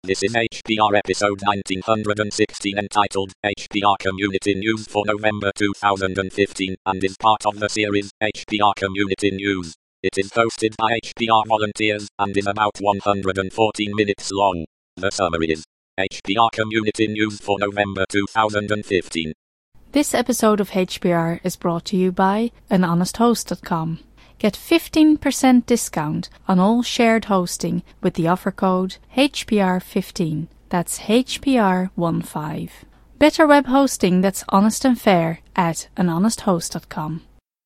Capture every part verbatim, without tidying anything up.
This is H P R episode nineteen sixteen entitled H P R Community News for November two thousand fifteen and is part of the series H P R Community News. It is hosted by H P R volunteers and is about one hundred fourteen minutes long. The summary is H P R Community News for November two thousand fifteen. This episode of H P R is brought to you by an honest host dot com. Get fifteen percent discount on all shared hosting with the offer code H P R fifteen. That's H P R fifteen. Better web hosting that's honest and fair at an honest host dot com.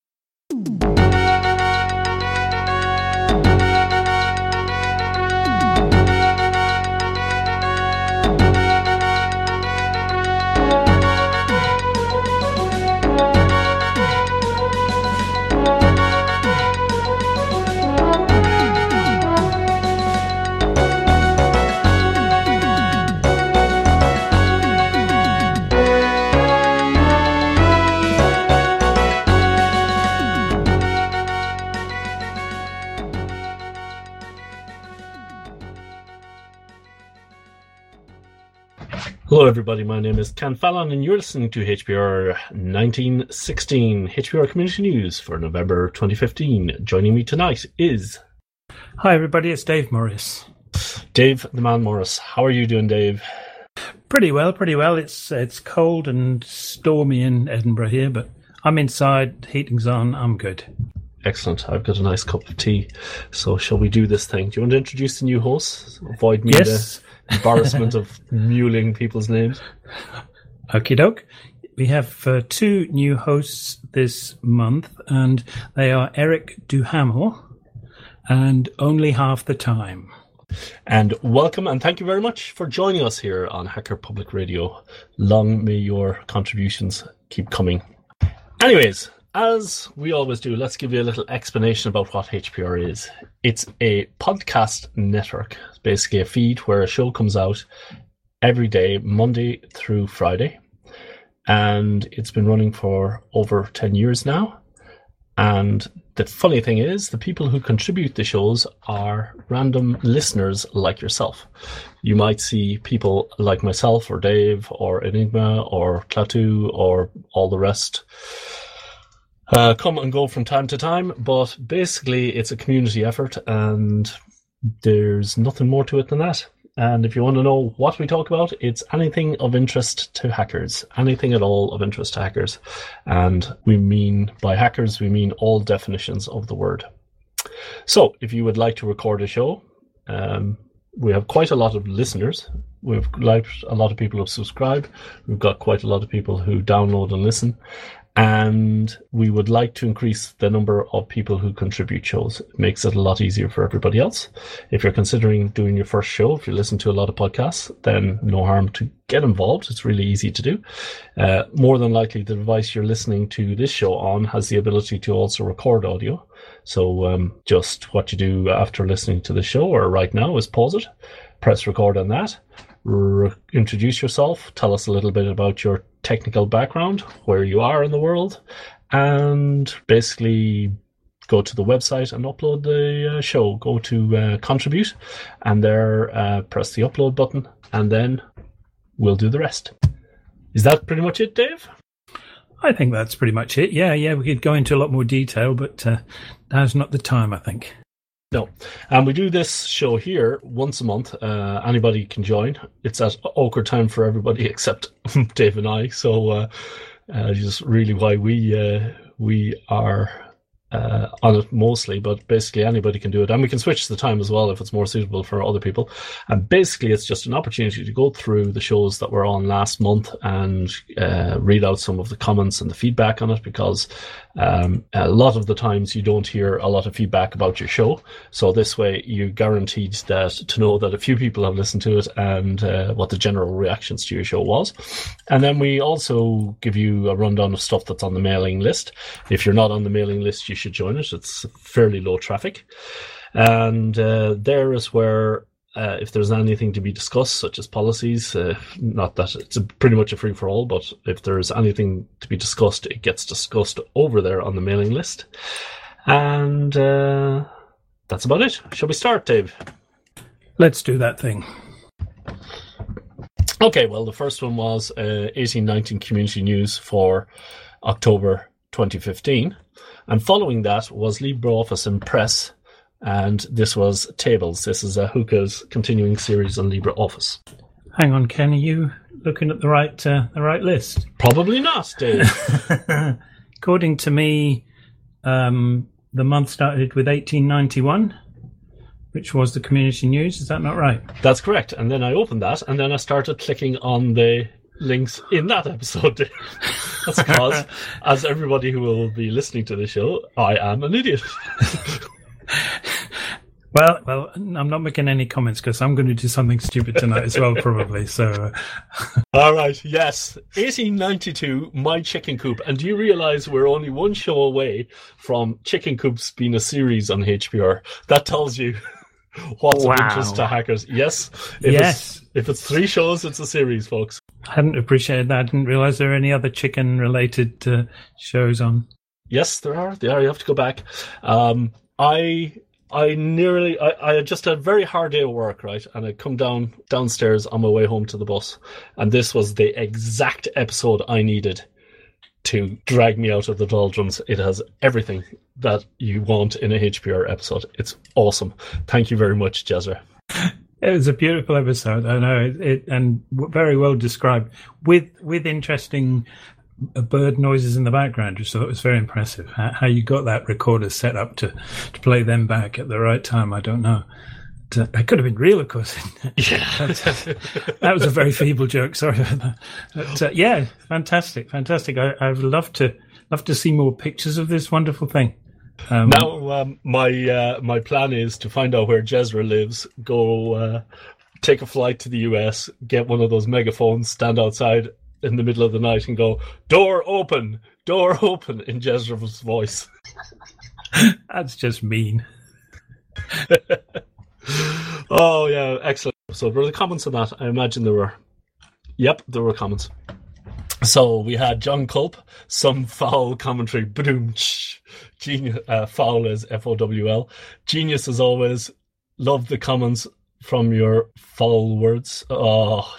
Hello everybody, my name is Ken Fallon and you're listening to H P R nineteen sixteen, H P R Community News for November twenty fifteen. Joining me tonight is... Hi everybody, it's Dave Morris. Dave the Man Morris. How are you doing, Dave? Pretty well, pretty well. It's it's cold and stormy in Edinburgh here, but I'm inside, heating's on, I'm good. Excellent. I've got a nice cup of tea. So shall we do this thing? Do you want to introduce the new hosts? Avoid me yes. the embarrassment of muling people's names. Okie doke. We have uh, two new hosts this month, and they are Eric Duhamel and Only Half the Time. And welcome and thank you very much for joining us here on Hacker Public Radio. Long may your contributions keep coming. Anyways, as we always do, let's give you a little explanation about what H P R is. It's a podcast network. It's basically a feed where a show comes out every day, Monday through Friday. And it's been running for over ten years now. And the funny thing is, the people who contribute the shows are random listeners like yourself. You might see people like myself or Dave or Enigma or Klaatu or all the rest Uh, come and go from time to time, but basically it's a community effort and there's nothing more to it than that. And if you want to know what we talk about, it's anything of interest to hackers, anything at all of interest to hackers. And we mean, by hackers, we mean all definitions of the word. So if you would like to record a show, um, we have quite a lot of listeners. We've like a lot of people who subscribe. We've got quite a lot of people who download and listen. And we would like to increase the number of people who contribute shows. It makes it a lot easier for everybody else. If you're considering doing your first show, if you listen to a lot of podcasts, then no harm to get involved. It's really easy to do. Uh, more than likely, the device you're listening to this show on has the ability to also record audio. So um, just what you do after listening to the show or right now is pause it, press record on that, re- introduce yourself, tell us a little bit about your technical background, where you are in the world, and basically go to the website and upload the uh, show. Go to uh, contribute and there uh, press the upload button and then we'll do the rest. Is that pretty much it, Dave? I think that's pretty much it. Yeah, yeah, we could go into a lot more detail, but uh, now's not the time, I think. No. And we do this show here once a month. Uh, anybody can join. It's at awkward time for everybody except Dave and I. So uh, uh, just really why we uh, we are uh, on it mostly. But basically anybody can do it. And we can switch the time as well if it's more suitable for other people. And basically it's just an opportunity to go through the shows that were on last month and uh, read out some of the comments and the feedback on it, because Um, a lot of the times you don't hear a lot of feedback about your show. So this way you're guaranteed that to know that a few people have listened to it and uh, what the general reactions to your show was. And then we also give you a rundown of stuff that's on the mailing list. If you're not on the mailing list, you should join it. It's fairly low traffic. And uh, there is where Uh, if there's anything to be discussed, such as policies, uh, not that it's a, pretty much a free-for-all, but if there's anything to be discussed, it gets discussed over there on the mailing list. And uh, that's about it. Shall we start, Dave? Let's do that thing. Okay, well, the first one was uh, eighteen nineteen Community News for October twenty fifteen. And following that was LibreOffice Impress, and this was Tables. This is a Hookah's continuing series on LibreOffice. Hang on, Ken, are you looking at the right uh, the right list? Probably not, Dave. According to me, um, the month started with eighteen ninety-one, which was the Community News. Is that not right? That's correct. And then I opened that, and then I started clicking on the links in that episode. That's because, as everybody who will be listening to the show, I am an idiot. Well, well, I'm not making any comments because I'm going to do something stupid tonight as well, probably. So, uh... all right, yes, eighteen ninety-two, My Chicken Coop, and do you realise we're only one show away from Chicken Coops being a series on H P R? That tells you what's wow. of interest to hackers. Yes, if yes. It's, if it's three shows, it's a series, folks. I hadn't appreciated that. I didn't realise there were any other chicken-related uh, shows on. Yes, there are. There are. You have to go back. Um, I. I nearly, I, I just had a very hard day of work, right? And I come down downstairs on my way home to the bus. And this was the exact episode I needed to drag me out of the doldrums. It has everything that you want in a H P R episode. It's awesome. Thank you very much, Jezra. It was a beautiful episode. I know it, it and very well described with, with interesting bird noises in the background, so it was very impressive. How, how you got that recorder set up to, to play them back at the right time, I don't know. But, uh, it could have been real, of course. Yeah. that, that was a very feeble joke. Sorry about that. But, uh, yeah, fantastic, fantastic. I, I'd love to love to see more pictures of this wonderful thing. Um, now, um, my uh, my plan is to find out where Jezra lives, go uh, take a flight to the U S, get one of those megaphones, stand outside in the middle of the night and go, door open, door open, in Jezra's voice. That's just mean. Oh, yeah, excellent. So were there comments on that? I imagine there were. Yep, there were comments. So we had John Culp, some foul commentary. Boom, genius. Uh, foul is F O W L. Genius as always. Love the comments from your foul words. Oh,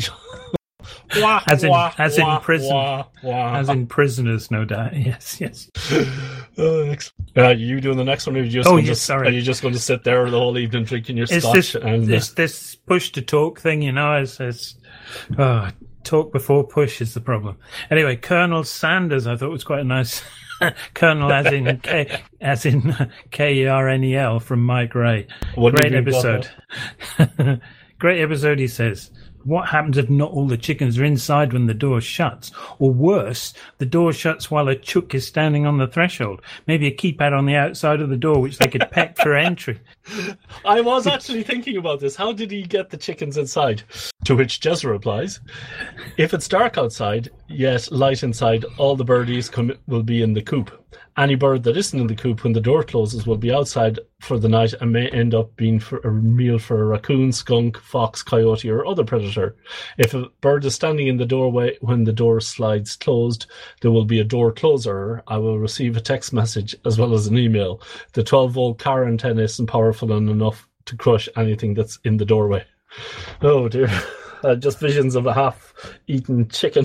Wah, as in, wah, as wah, in prison, wah, wah. as in prisoners, no doubt. Yes, yes. Uh, are you doing the next one, or are you just oh, going yes, to, sorry. Are you just going to sit there the whole evening drinking your it's scotch? This, and, uh, it's this push to talk thing, you know. It's, it's oh, talk before push is the problem. Anyway, Colonel Sanders, I thought was quite a nice Colonel, as in K, as in K E R N E L from Mike Ray. What Great episode. Great episode, he says. What happens if not all the chickens are inside when the door shuts? Or worse, the door shuts while a chook is standing on the threshold. Maybe a keypad on the outside of the door, which they could peck for entry. I was actually thinking about this. How did he get the chickens inside? To which Jezra replies, if it's dark outside, yet light inside, all the birdies come, will be in the coop. Any bird that isn't in the coop when the door closes will be outside for the night and may end up being for a meal for a raccoon, skunk, fox, coyote, or other predator. If a bird is standing in the doorway when the door slides closed, there will be a door closer. I will receive a text message as well as an email. The twelve-volt car antenna isn't powerful enough to crush anything that's in the doorway. Oh, dear. Uh, just visions of a half-eaten chicken.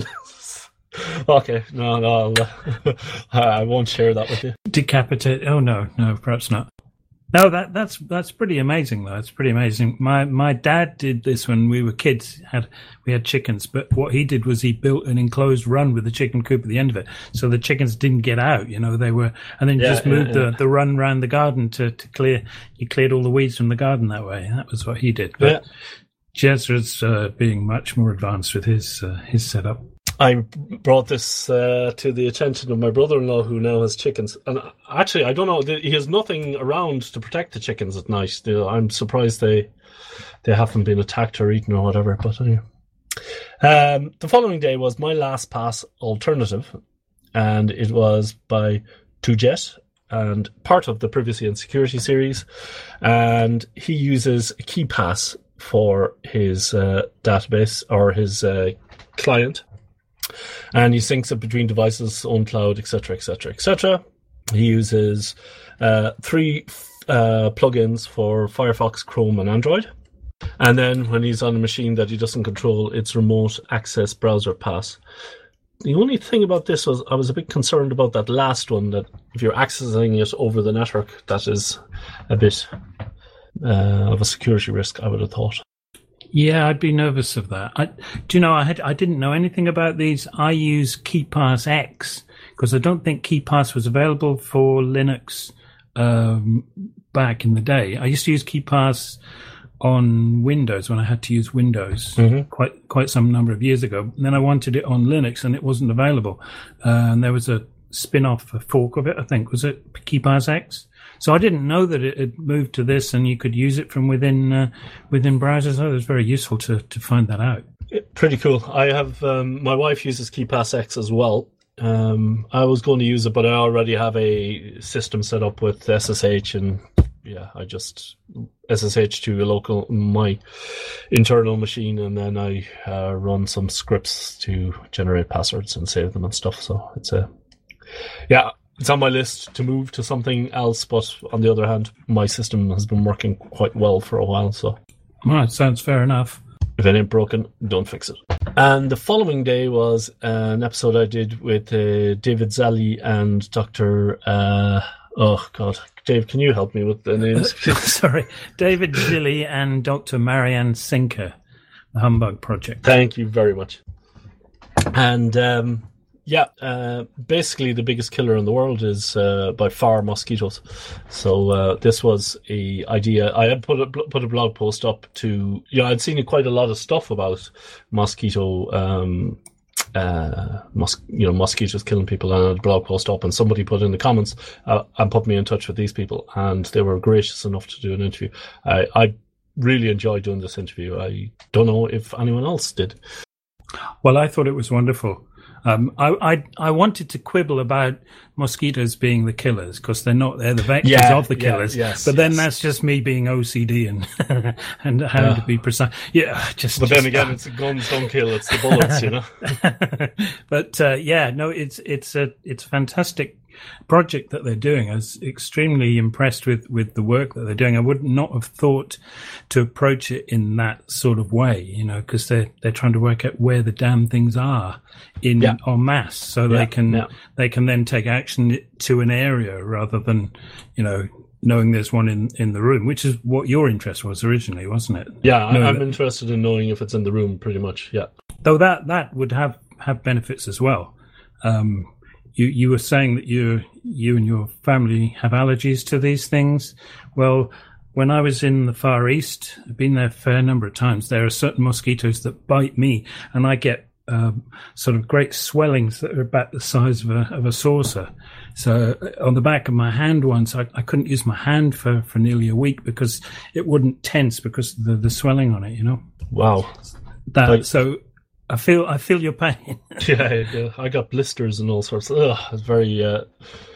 Okay, no, no, I'll, I won't share that with you. Decapitate? Oh no, no, perhaps not. No, that that's that's pretty amazing though. It's pretty amazing. My my dad did this when we were kids. Had we had chickens, but what he did was he built an enclosed run with the chicken coop at the end of it, so the chickens didn't get out. You know, they were, and then you yeah, just moved yeah, yeah. the the run around the garden to to clear. You cleared all the weeds from the garden that way. That was what he did. But yeah. Jezra's uh, being much more advanced with his uh, his setup. I brought this uh, to the attention of my brother-in-law, who now has chickens. And actually, I don't know, he has nothing around to protect the chickens at night. I'm surprised they they haven't been attacked or eaten or whatever. But anyway, um, the following day was My Last Pass Alternative, and it was by Tujet and part of the Privacy and Security series. And he uses KeePass for his uh, database or his uh, client. And he syncs it between devices, own cloud, et cetera, et cetera, et cetera. He uses uh, three uh, plugins for Firefox, Chrome, and Android. And then when he's on a machine that he doesn't control, it's remote access browser pass. The only thing about this was I was a bit concerned about that last one, that if you're accessing it over the network, that is a bit uh, of a security risk, I would have thought. Yeah, I'd be nervous of that. I, do you know, I had I didn't know anything about these. I use KeePass X because I don't think KeePass was available for Linux um, back in the day. I used to use KeePass on Windows when I had to use Windows mm-hmm. quite quite some number of years ago. And then I wanted it on Linux and it wasn't available. Uh, and there was a spin-off, a fork of it, I think. Was it KeePass X? So I didn't know that it had moved to this and you could use it from within uh, within browsers. Oh, it was very useful to, to find that out. Pretty cool. I have um, my wife uses KeePass X as well. Um, I was going to use it, but I already have a system set up with S S H, and yeah, I just S S H to a local my internal machine, and then I uh, run some scripts to generate passwords and save them and stuff. So it's a yeah. It's on my list to move to something else, but on the other hand, my system has been working quite well for a while. So, right, sounds fair enough. If it ain't broken, don't fix it. And the following day was an episode I did with uh, David Zali and Doctor Uh, oh God, Dave, can you help me with the names? Sorry, David Zilli and Doctor Marianne Sinker, the Humbug Project. Thank you very much. And um, yeah, uh, basically the biggest killer in the world is uh, by far mosquitoes. So uh, this was a idea. I had put a put a blog post up to, yeah, I'd seen quite a lot of stuff about mosquito, um, uh, mos- you know, mosquitoes killing people, and I had a blog post up, and somebody put in the comments uh, and put me in touch with these people, and they were gracious enough to do an interview. I, I really enjoyed doing this interview. I don't know if anyone else did. Well, I thought it was wonderful. Um, I, I I wanted to quibble about mosquitoes being the killers because they're not, they're the vectors yeah, of the killers. Yeah, yes, but then yes. that's just me being O C D and and having yeah. to be precise. Yeah, just. But just, then again, uh, it's the guns don't kill; it's the bullets, you know. But uh, yeah, no, it's it's a it's a fantastic project that they're doing. I was extremely impressed with, with the work that they're doing. I would not have thought to approach it in that sort of way, you know, because they're they're trying to work out where the damn things are in yeah. en masse, so yeah. they can yeah. they can then take action to an area rather than, you know, knowing there's one in, in the room, which is what your interest was originally, wasn't it? Yeah, Knowing I'm that, interested in knowing if it's in the room, pretty much. Yeah. Though that that would have, have benefits as well. Um, You you were saying that you you and your family have allergies to these things. Well, when I was in the Far East, I've been there a fair number of times. There are certain mosquitoes that bite me, and I get um, sort of great swellings that are about the size of a of a saucer. So on the back of my hand once, I, I couldn't use my hand for, for nearly a week because it wouldn't tense because of the, the swelling on it. You know. Wow. That like- so. I feel I feel your pain. yeah, yeah, I got blisters and all sorts. Ugh, it's very, uh,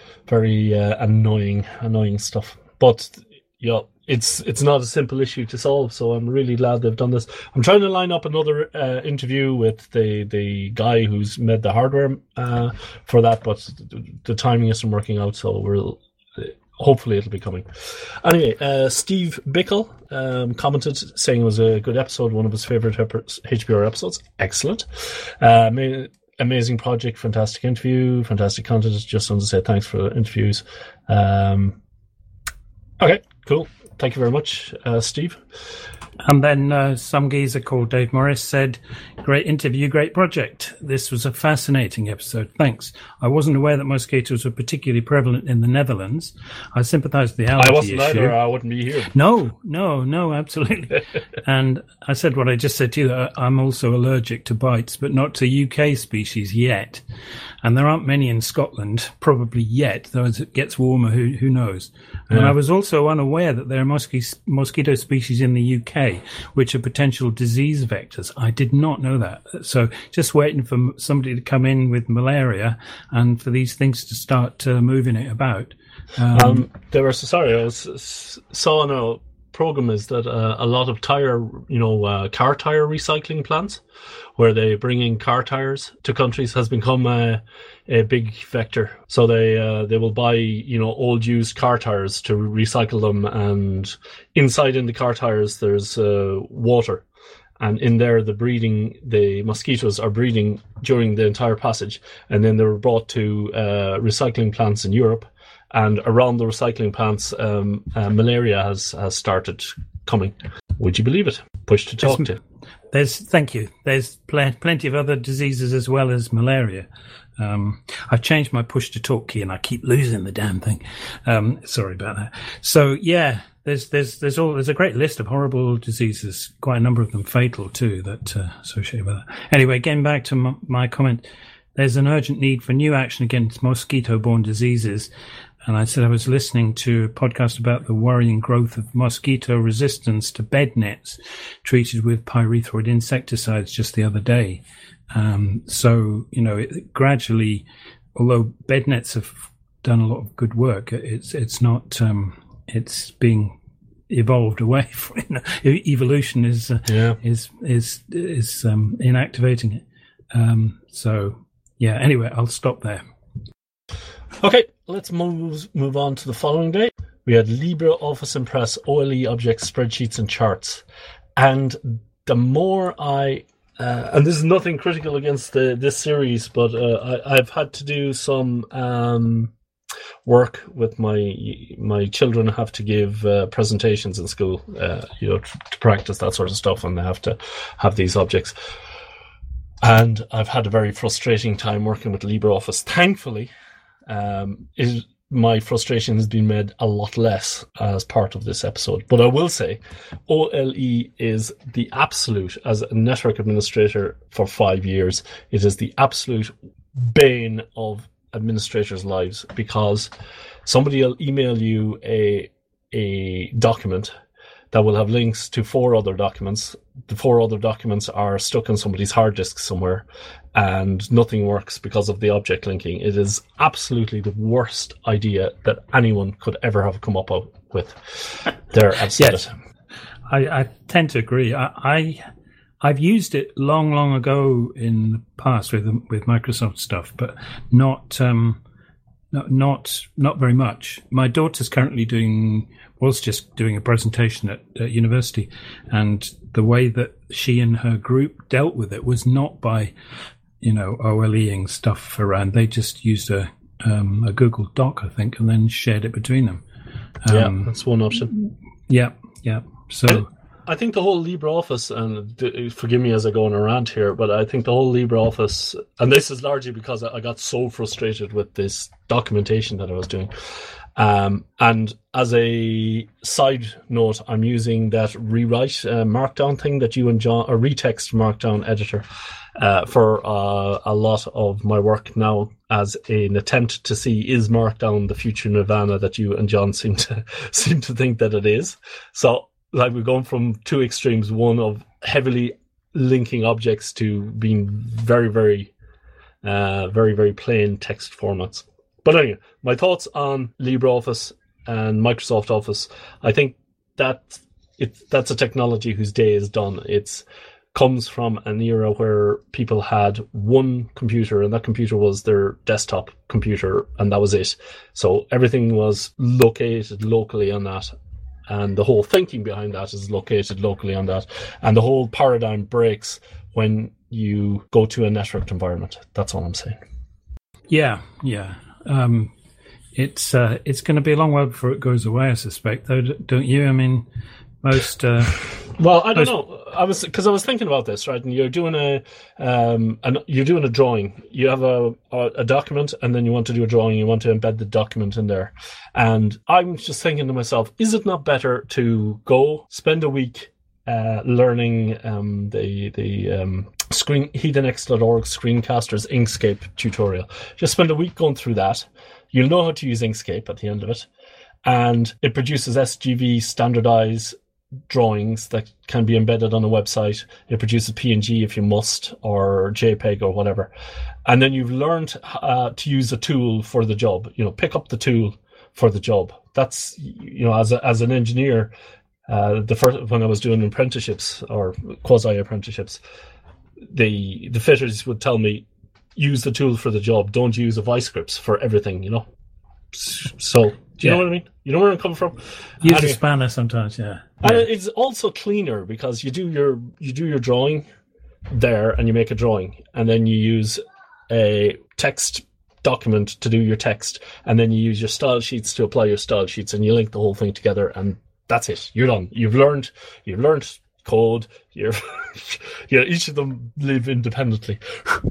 very uh, annoying, annoying stuff. But yeah, it's it's not a simple issue to solve. So I'm really glad they've done this. I'm trying to line up another uh, interview with the the guy who's made the hardware uh, for that, but the, the timing isn't working out. So we'll. Hopefully it'll be coming. Anyway, uh, Steve Bickle um, commented saying it was a good episode, one of his favourite H P R episodes. Excellent. Uh, ma- amazing project, fantastic interview, fantastic content. Just wanted to say thanks for the interviews. Um, okay, cool. Thank you very much, uh, Steve. And then uh, some geezer called Dave Morris said, great interview, great project. This was a fascinating episode. Thanks. I wasn't aware that mosquitoes were particularly prevalent in the Netherlands. I sympathise with the allergy I wasn't issue. either. I wouldn't be here. No, no, no, absolutely. And I said what I just said to you, that I'm also allergic to bites, but not to U K species yet. And there aren't many in Scotland, probably yet, though as it gets warmer, who who knows. And Yeah. I was also unaware that there are mosqui- mosquito species in the U K which are potential disease vectors. I did not know that. So just waiting for somebody to come in with malaria and for these things to start uh, moving it about. Um, Um, there was sorry, I was s- saw on a program is that uh, a lot of tire, you know, uh, car tire recycling plants, where they bring in car tires to countries, has become a, a big vector. So they uh, they will buy, you know, old used car tires to recycle them, and inside in the car tires there's uh, water. And in there, the breeding, the mosquitoes are breeding during the entire passage. And then they were brought to uh, recycling plants in Europe. And around the recycling plants, um, uh, malaria has, has started coming. Would you believe it? Push to talk there's, to. There's, thank you. There's pl- plenty of other diseases as well as malaria. Um, I've changed my push to talk key and I keep losing the damn thing. Um, sorry about that. So yeah, there's, there's, there's all, there's a great list of horrible diseases, quite a number of them fatal too, that, uh, associated with that. Anyway, getting back to m- my comment, there's an urgent need for new action against mosquito-borne diseases. And I said I was listening to a podcast about the worrying growth of mosquito resistance to bed nets treated with pyrethroid insecticides just the other day. Um, so, you know, it, gradually, although bed nets have done a lot of good work, it's it's not, um, it's being evolved away from, you know, evolution is, uh, yeah. is, is, is, um, inactivating it. Um, so yeah, anyway, I'll stop there. Okay, let's move move on to the following day. We had LibreOffice Impress O L E objects, spreadsheets, and charts. And the more I, uh, and this is nothing critical against the this series, but uh, I, I've had to do some um, work with my my children. Have to give uh, presentations in school, uh, you know, to, to practice that sort of stuff, and they have to have these objects. And I've had a very frustrating time working with LibreOffice. Thankfully, Um, it, my frustration has been made a lot less as part of this episode. But I will say, O L E is the absolute, as a network administrator for five years, it is the absolute bane of administrators' lives, because somebody will email you a a document that will have links to four other documents. The four other documents are stuck on somebody's hard disk somewhere, and nothing works because of the object linking. It is absolutely the worst idea that anyone could ever have come up with. There, I've said yes. it. I, I tend to agree. I, I, I've used it long, long ago in the past with with Microsoft stuff, but not um, not not, not very much. My daughter's currently doing was just doing a presentation at, at university, and the way that she and her group dealt with it was not by, you know, OLEing stuff around. They just used a um, a Google Doc, I think, and then shared it between them. Um, yeah, that's one option. Yeah, yeah. So I think the whole LibreOffice, and forgive me as I go on a rant here, but I think the whole LibreOffice, and this is largely because I got so frustrated with this documentation that I was doing. Um, and as a side note, I'm using that rewrite uh, Markdown thing that you and John, a retext Markdown editor, uh, for uh, a lot of my work now, as an attempt to see, is Markdown the future nirvana that you and John seem to seem to think that it is. So, like, we're going from two extremes: one of heavily linking objects to being very, very, uh, very, very plain text formats. But anyway, my thoughts on LibreOffice and Microsoft Office. I think that it that's a technology whose day is done. It's comes from an era where people had one computer, and that computer was their desktop computer, and that was it. So everything was located locally on that, and the whole thinking behind that is located locally on that, and the whole paradigm breaks when you go to a networked environment. That's all I'm saying. Yeah, yeah. Um, it's uh, it's going to be a long while before it goes away, I suspect, though, don't you? I mean, most. Uh, well, I don't most... know. I was because I was thinking about this, right? And you're doing a, um, and you're doing a drawing. You have a, a a document, and then you want to do a drawing. You want to embed the document in there, and I'm just thinking to myself, is it not better to go spend a week uh, learning um, the the um, screen hedonx dot org screencasters Inkscape tutorial? Just spend a week going through that. You'll know how to use Inkscape at the end of it, and it produces S G V standardized drawings that can be embedded on a website. It produces P N G if you must, or JPEG or whatever. And then you've learned uh, to use a tool for the job. You know, pick up the tool for the job. That's, you know, as a, as an engineer, Uh, the first when I was doing apprenticeships or quasi apprenticeships, the the fitters would tell me, use the tool for the job. Don't use a vice grips for everything. You know. So do you Yeah. know what I mean? You know where I'm coming from? Use Anyway. a spanner sometimes, yeah. And yeah. it's also cleaner because you do your you do your drawing there and you make a drawing, and then you use a text document to do your text, and then you use your style sheets to apply your style sheets, and you link the whole thing together, and that's it. You're done. You've learned. You've learned code. You're, yeah. Each of them live independently.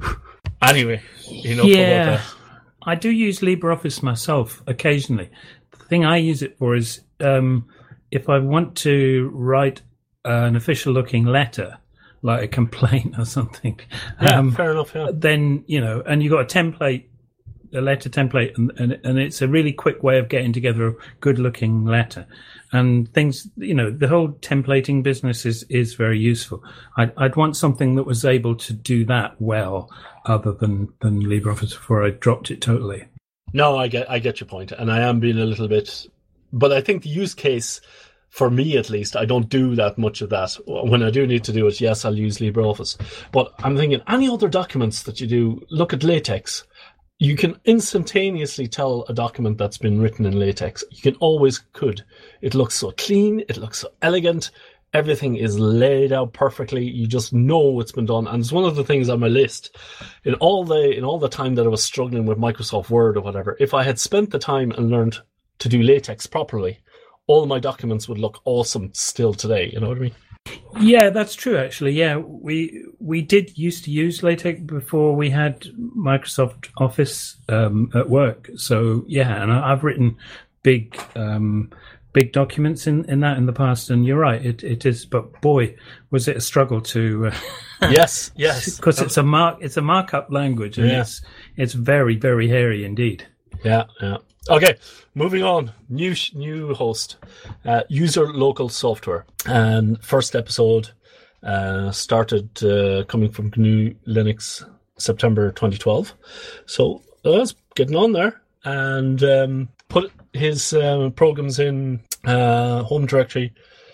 Anyway, enough yeah. about that. I do use LibreOffice myself occasionally. The thing I use it for is um, if I want to write an official-looking letter, like a complaint or something, Yeah, um, fair enough. Yeah. then, you know, and you've got a template, a letter template, and, and, and it's a really quick way of getting together a good-looking letter. And things, you know, the whole templating business is, is very useful. I'd, I'd want something that was able to do that well, other than, than LibreOffice before I dropped it totally. No, I get I get your point, and I am being a little bit, but I think the use case, for me at least, I don't do that much of that. When I do need to do it, yes, I'll use LibreOffice. But I'm thinking, any other documents that you do, look at LaTeX. You can instantaneously tell a document that's been written in LaTeX. You can always could. It looks so clean. It looks so elegant. Everything is laid out perfectly. You just know it's been done. And it's one of the things on my list. In all the in all the time that I was struggling with Microsoft Word or whatever, if I had spent the time and learned to do LaTeX properly, all my documents would look awesome still today. You know what I mean? Yeah, that's true, actually. Yeah, we we did used to use LaTeX before we had Microsoft Office um, at work. So, yeah, and I, I've written big um, big documents in, in that in the past. And you're right, it, it is. But boy, was it a struggle to... Uh, yes, yes. Because it's a mark, it's a markup language, and Yeah. it's it's very, very hairy indeed. Yeah, yeah. Okay, moving on. New sh- new host, uh, user local software, and first episode uh, started uh, coming from G N U Linux September twenty twelve. So I was getting on there and um, put his um, programs in uh, home directory,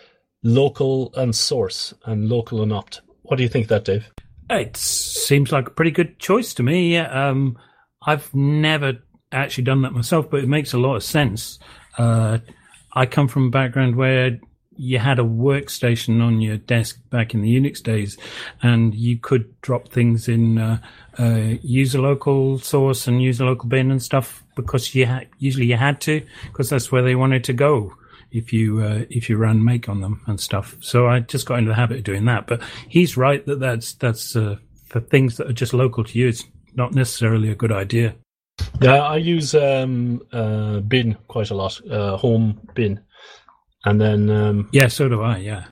local and source, and local and opt. What do you think of that, Dave? It seems like a pretty good choice to me. Yeah. Um, I've never actually done that myself, but it makes a lot of sense. Uh, I come from a background where you had a workstation on your desk back in the Unix days, and you could drop things in uh, uh, user local source and user local bin and stuff because you ha- usually you had to, because that's where they wanted to go if you uh, if you ran make on them and stuff. So I just got into the habit of doing that. But he's right that that's that's uh, for things that are just local to you. It's not necessarily a good idea. Yeah, I use um, uh, bin quite a lot, uh, home bin. And then um, Yeah, so do I, yeah.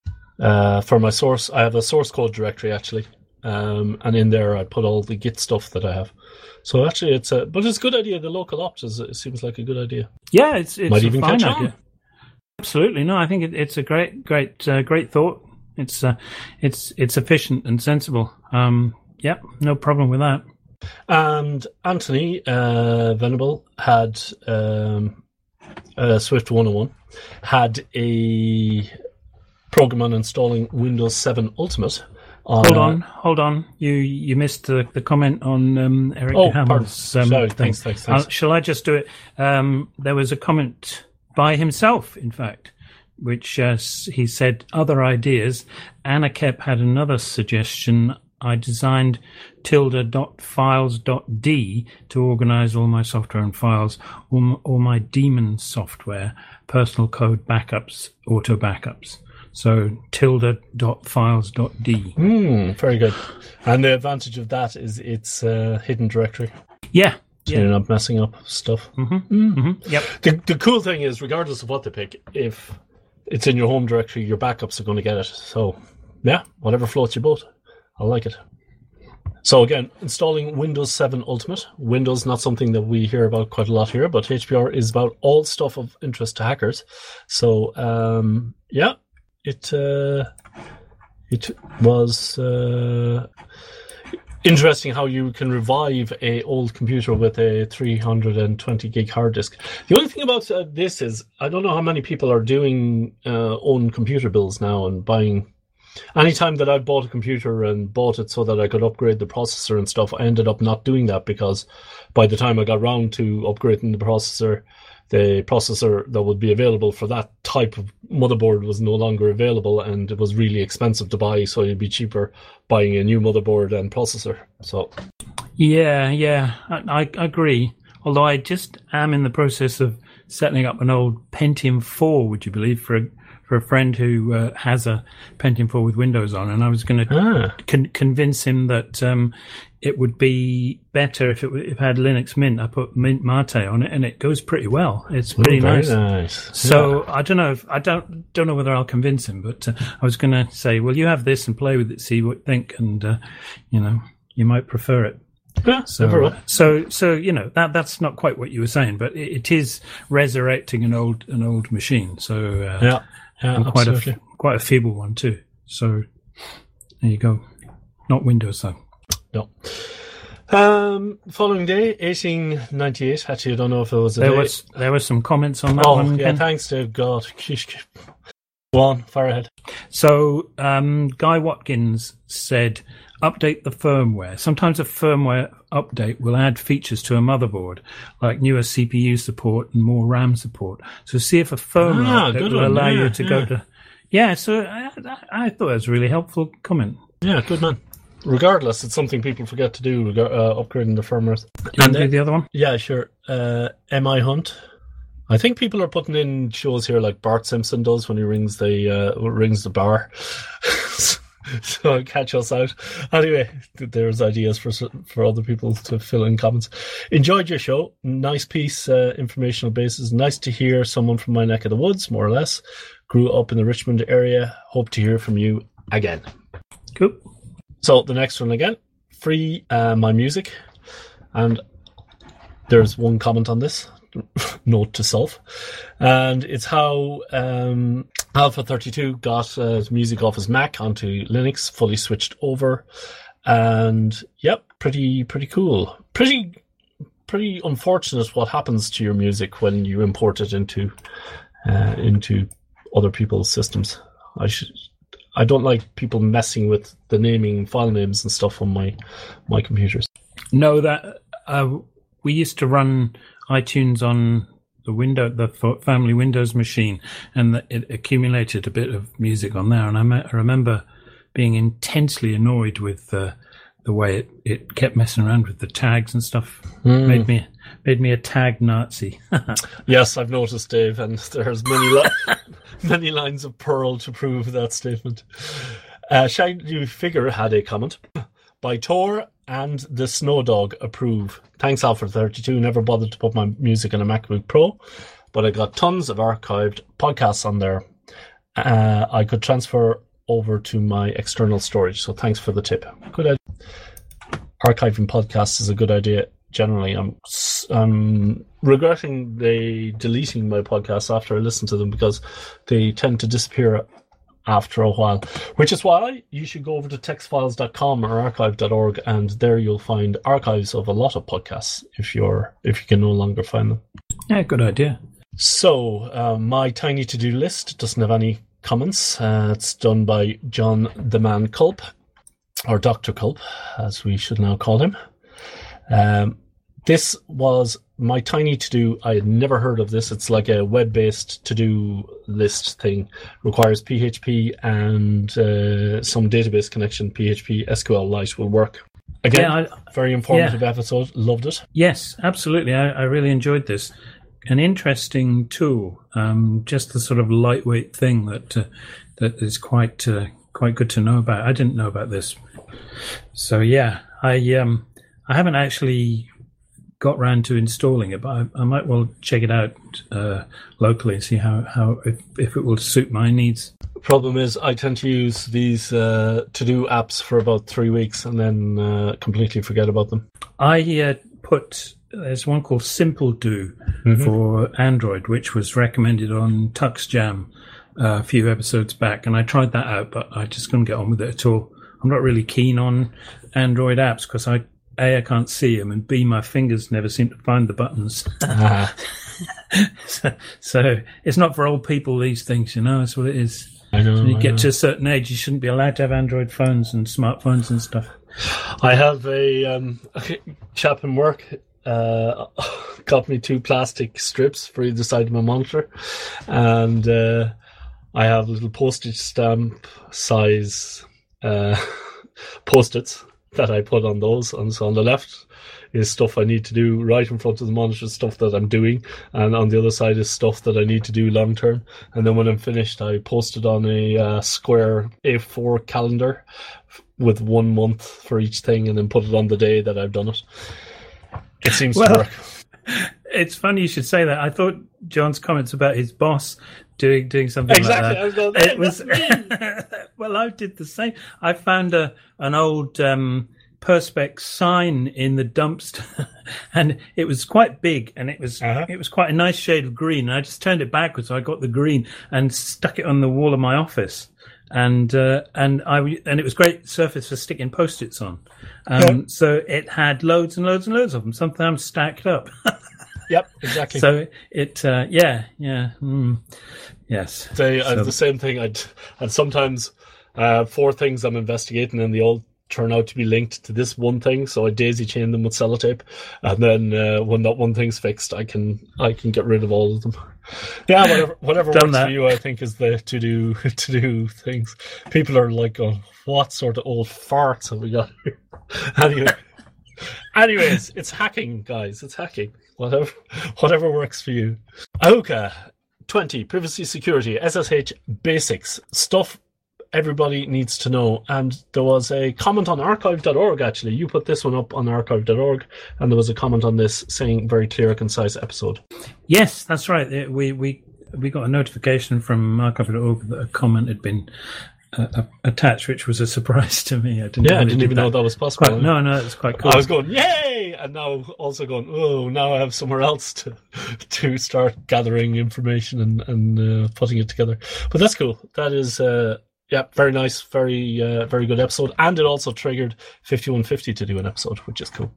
uh, for my source, I have a source code directory actually. Um, and in there I put all the Git stuff that I have. So actually it's a, but it's a good idea. The local opt is, it seems like a good idea. Yeah, it's, it's Might a even fine catch idea. on. Absolutely. No, I think it, it's a great, great, uh, great thought. It's, uh, it's, it's efficient and sensible. Um, yeah, no problem with that. And Anthony uh, Venable had um, uh, Swift one oh one, had a program on installing Windows seven Ultimate. On, Hold uh, on, hold on. You you missed the, the comment on um, Eric Oh, Hamill's um, Sorry, thing. thanks, thanks, thanks. Uh, shall I just do it? Um, there was a comment by himself, in fact, which uh, s- he said, other ideas. Anna Kep had another suggestion. I designed tilde.files.d to organize all my software and files, all my, all my daemon software, personal code backups, auto backups. So tilde.files.d. Hmm, very good. And the advantage of that is it's a hidden directory. Yeah. So Yeah. you're not messing up stuff. Mm-hmm. Mm-hmm. Yep. The, the cool thing is, regardless of what they pick, if it's in your home directory, your backups are going to get it. So, yeah, whatever floats your boat. I like it. So again, installing Windows seven Ultimate. Windows, not something that we hear about quite a lot here, but H P R is about all stuff of interest to hackers. So, um, yeah, it uh, it was... Uh, interesting how you can revive a old computer with a three hundred twenty gig hard disk. The only thing about uh, this is I don't know how many people are doing uh, own computer builds now and buying. Anytime that I've bought a computer and bought it so that I could upgrade the processor and stuff, I ended up not doing that because by the time I got round to upgrading the processor, the processor that would be available for that type of motherboard was no longer available, and it was really expensive to buy, so it'd be cheaper buying a new motherboard and processor. So, yeah, yeah, I, I agree. Although I just am in the process of setting up an old Pentium four, would you believe, for a, for a friend who uh, has a Pentium four with Windows on, and I was going to ah. con- convince him that um, it would be better if it, if it had Linux Mint. I put Mint Mate on it, and it goes pretty well. It's pretty oh, nice. nice. So yeah. I don't know if I don't don't know whether I'll convince him, but uh, I was going to say, well, you have this and play with it, see what you think, and uh, you know, you might prefer it. Yeah, so, so, so you know that that's not quite what you were saying, but it, it is resurrecting an old an old machine. So uh, yeah, yeah, and quite absolutely. a quite a feeble one too. So there you go. Not Windows though. No. Um, following day, eighteen ninety-eight. Actually, I don't know if it was a there day. was there were some comments on that oh, one. yeah, Ken? thanks to God. Go on, far ahead. So um, Guy Watkins said, update the firmware. Sometimes a firmware update will add features to a motherboard, like newer C P U support and more RAM support. So see if a firmware Ah, update good will one. allow Yeah, you to yeah. go to... Yeah, so I, I, I thought that was a really helpful comment. Yeah, good man. Regardless, it's something people forget to do, reg- uh, upgrading the firmware. Do you want And to do then- the other one? Yeah, sure. Uh, M I Hunt. I think people are putting in shows here like Bart Simpson does when he rings the uh, rings the bar. So catch us out. Anyway, there's ideas for for other people to fill in comments. Enjoyed your show. Nice piece, uh, informational basis. Nice to hear someone from my neck of the woods, more or less. Grew up in the Richmond area. Hope to hear from you again. Cool. So the next one again, free uh, my music, and there's one comment on this. Note to self, and it's how um, Alpha thirty-two got uh, his music off his Mac onto Linux, fully switched over, and yep, pretty pretty cool. Pretty pretty unfortunate what happens to your music when you import it into uh, into other people's systems. I should. I don't like people messing with the naming file names and stuff on my my computers. No, that uh, we used to run iTunes on the window, the family Windows machine, and it accumulated a bit of music on there. And I, me- I remember being intensely annoyed with uh, the way it, it kept messing around with the tags and stuff. Mm. Made me made me a tag Nazi. Yes, I've noticed, Dave, and there's many li- many lines of pearl to prove that statement. Uh, Shiny Figure had a comment by Tor and the Snow Dog approve. Thanks, Alpha thirty-two. Never bothered to put my music on a MacBook Pro, but I got tons of archived podcasts on there. Uh, I could transfer over to my external storage. So thanks for the tip. Good idea. Archiving podcasts is a good idea. Generally, I'm I'm regretting the deleting my podcasts after I listen to them because they tend to disappear after a while, which is why you should go over to text files dot com or archive dot org, and there you'll find archives of a lot of podcasts if you're if you can no longer find them. Yeah, good idea. So uh, my tiny to-do list doesn't have any comments. Uh, it's done by John the Man Culp, or Doctor Culp, as we should now call him. Um, this was my tiny to-do. I had never heard of this. It's like a web-based to-do list thing. Requires P H P and uh, some database connection. P H P S Q L Lite will work. Again, Yeah, I- very informative yeah. episode. Loved it. Yes, absolutely. I, I really enjoyed this. An interesting tool, um, just the sort of lightweight thing that uh, that is quite uh, quite good to know about. I didn't know about this, so yeah, I um I haven't actually got round to installing it, but I, I might well check it out uh, locally and see how how if, if it will suit my needs. Problem is, I tend to use these uh, to-do apps for about three weeks and then uh, completely forget about them. I uh, put there's one called Simple Do Mhm. for Android, which was recommended on TuxJam uh, a few episodes back, and I tried that out, but I just couldn't get on with it at all. I'm not really keen on Android apps because I A, I can't see them, and B, my fingers never seem to find the buttons. Uh-huh. so, so it's not for old people, these things, you know, that's what it is. I know. When you I get know. to a certain age, you shouldn't be allowed to have Android phones and smartphones and stuff. I have a, um, a chap in work uh, got me two plastic strips for either side of my monitor, and uh, I have little postage stamp size uh, post-its that I put on those. And so on the left is stuff I need to do right in front of the monitor, stuff that I'm doing, and on the other side is stuff that I need to do long term. And then when I'm finished, I post it on a uh, square A four calendar with one month for each thing, and then put it on the day that I've done it. It seems well, to work. It's funny you should say that. I thought John's comments about his boss doing doing something exactly. like that. I was going, it was well, I did the same. I found a an old um, Perspex sign in the dumpster, and it was quite big, and it was uh-huh. it was quite a nice shade of green. And I just turned it backwards, so I got the green and stuck it on the wall of my office. And uh, and I and it was great surface for sticking post-its on. Um, yeah. So it had loads and loads and loads of them, sometimes stacked up. Yep, exactly. So it, uh, yeah, yeah, mm, yes. They, uh, so. The same thing. I'd, and sometimes uh, four things I'm investigating, and they all turn out to be linked to this one thing. So I daisy chain them with sellotape, and then uh, when that one thing's fixed, I can I can get rid of all of them. Yeah, whatever whatever works that. for you, I think, is the to do to do things. People are like, oh, what sort of old farts have we got here? Anyway, anyways, it's hacking, guys. It's hacking. Whatever, whatever works for you. Ahuka twenty, privacy security, S S H basics, stuff everybody needs to know. And there was a comment on archive dot org, actually. You put this one up on archive dot org, and there was a comment on this saying very clear, concise episode. Yes, that's right. We we we got a notification from archive dot org that a comment had been uh, attached, which was a surprise to me. I didn't, yeah, I didn't even that. know that was possible. Quite, no, no, it's quite cool. I was going, yay! And now also going, oh, now I have somewhere else to to start gathering information and, and uh, putting it together. But that's cool. That is... Uh, Yeah, very nice, very uh, very good episode. And it also triggered fifty-one fifty to do an episode, which is cool.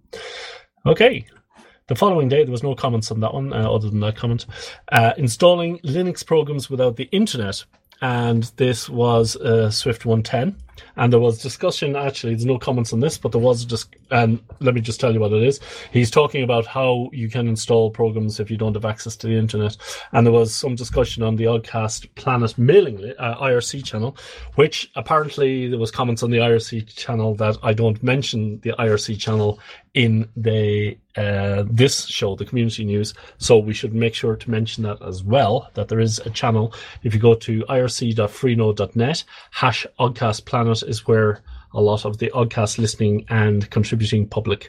Okay. The following day, there was no comments on that one, uh, other than that comment. Uh, installing Linux programs without the internet. And this was uh, Swift one ten. And there was discussion, actually, there's no comments on this, but there was just, and let me just tell you what it is. He's talking about how you can install programs if you don't have access to the internet. And there was some discussion on the Oddcast Planet mailing li- uh, I R C channel, which apparently there was comments on the I R C channel that I don't mention the I R C channel in the uh, this show, the community news. So we should make sure to mention that as well, that there is a channel. If you go to I R C dot freenode dot net, hash Oddcast Planet is where a lot of the Oddcast listening and contributing public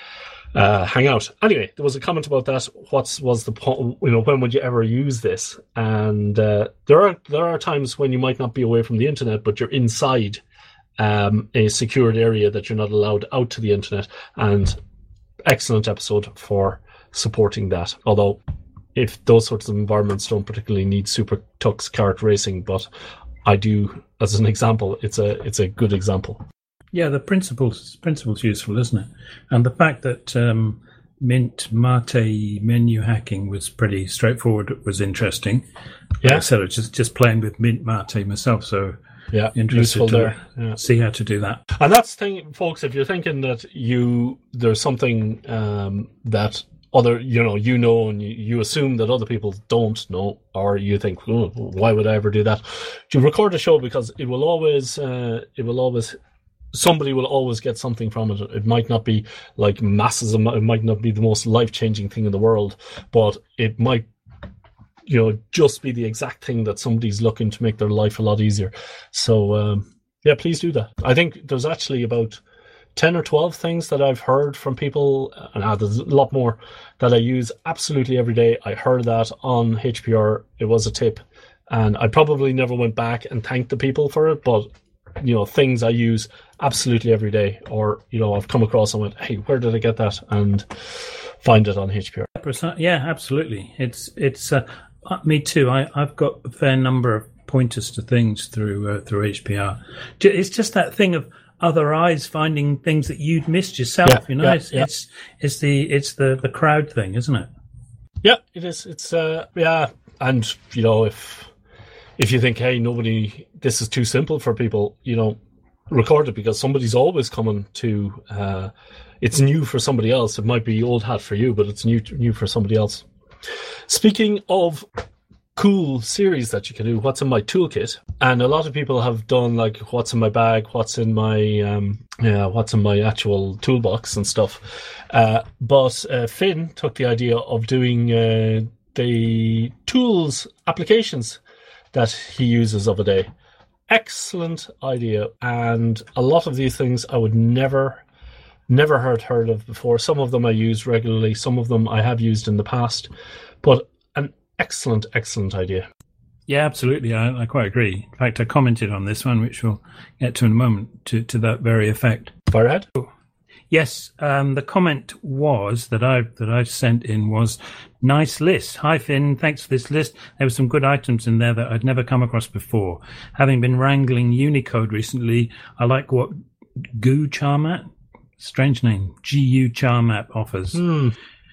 uh, hang out. Anyway, there was a comment about that. What was the point? You know, when would you ever use this? And uh, there are there are times when you might not be away from the internet, but you're inside um, a secured area that you're not allowed out to the internet. And excellent episode for supporting that. Although, if those sorts of environments don't particularly need super tux kart racing, but I do, as an example, it's a it's a good example. Yeah, the principle's principle's useful, isn't it? And the fact that um, Mint Mate menu hacking was pretty straightforward was interesting. Yeah, like I said, I was just just playing with Mint Mate myself, so yeah, interested useful to there. Yeah. See how to do that. And that's the thing, folks. If you're thinking that you there's something um, that other, you know, you know, and you, you assume that other people don't know, or you think, oh, why would I ever do that? You record a show because it will always, uh, it will always, somebody will always get something from it. It might not be like masses, it might not be the most life-changing thing in the world, but it might, you know, just be the exact thing that somebody's looking to make their life a lot easier. So, um, yeah, please do that. I think there's actually about ten or twelve things that I've heard from people, and uh, there's a lot more that I use absolutely every day. I heard that on H P R. It was a tip, and I probably never went back and thanked the people for it, but, you know, things I use absolutely every day, or, you know, I've come across and went, hey, where did I get that? And find it on H P R. Yeah, absolutely. It's, it's uh, me too. I, I've got a fair number of pointers to things through, uh, through H P R. It's just that thing of, other eyes finding things that you'd missed yourself. Yeah, you know, yeah, it's yeah. it's it's the it's the the crowd thing, isn't it? Yeah, it is. It's uh, yeah, and you know, if if you think, hey, nobody, this is too simple for people, you know, record it, because somebody's always coming to. Uh, it's new for somebody else. It might be old hat for you, but it's new new for somebody else. Speaking of cool series that you can do, what's in my toolkit, and a lot of people have done like what's in my bag, what's in my um yeah what's in my actual toolbox and stuff, uh but uh, Finn took the idea of doing uh, the tools applications that he uses of a day. Excellent idea, and a lot of these things I would never never heard heard of before. Some of them I use regularly, some of them I have used in the past, but an excellent, excellent idea. Yeah, absolutely. I, I quite agree. In fact, I commented on this one, which we'll get to in a moment, to, to that very effect. Fire ahead. Yes, um, the comment was that I that I sent in was, nice list. Hi Finn, thanks for this list. There were some good items in there that I'd never come across before. Having been wrangling Unicode recently, I like what Goo Charmat, strange name, G U Charmat offers. Hmm.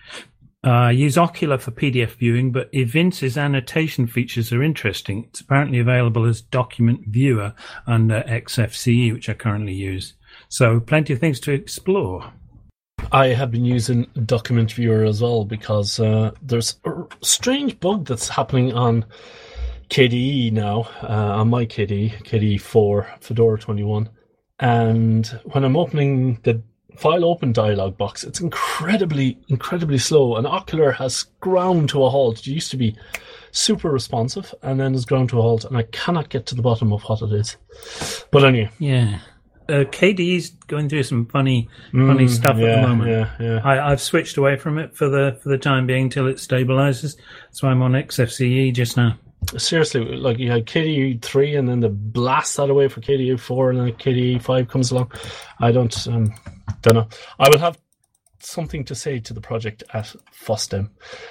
Uh, use Ocular for P D F viewing, but Evince's annotation features are interesting. It's apparently available as document viewer under X F C E, which I currently use. So plenty of things to explore. I have been using Document Viewer as well, because uh, there's a strange bug that's happening on K D E now, uh, on my K D E, K D E four, Fedora twenty-one. And when I'm opening the file open dialog box, it's incredibly, incredibly slow. And Ocular has ground to a halt. It used to be super responsive, and then it's ground to a halt, and I cannot get to the bottom of what it is. But anyway. Yeah. Uh, K D E's going through some funny, funny Mm, stuff yeah, at the moment. Yeah, yeah. I, I've switched away from it for the for the time being till it stabilizes. So I'm on X F C E just now. Seriously, like you had K D E three, and then they blast that away for K D E four, and then K D E five comes along. I don't, um, don't know. I will have something to say to the project at FOSDEM.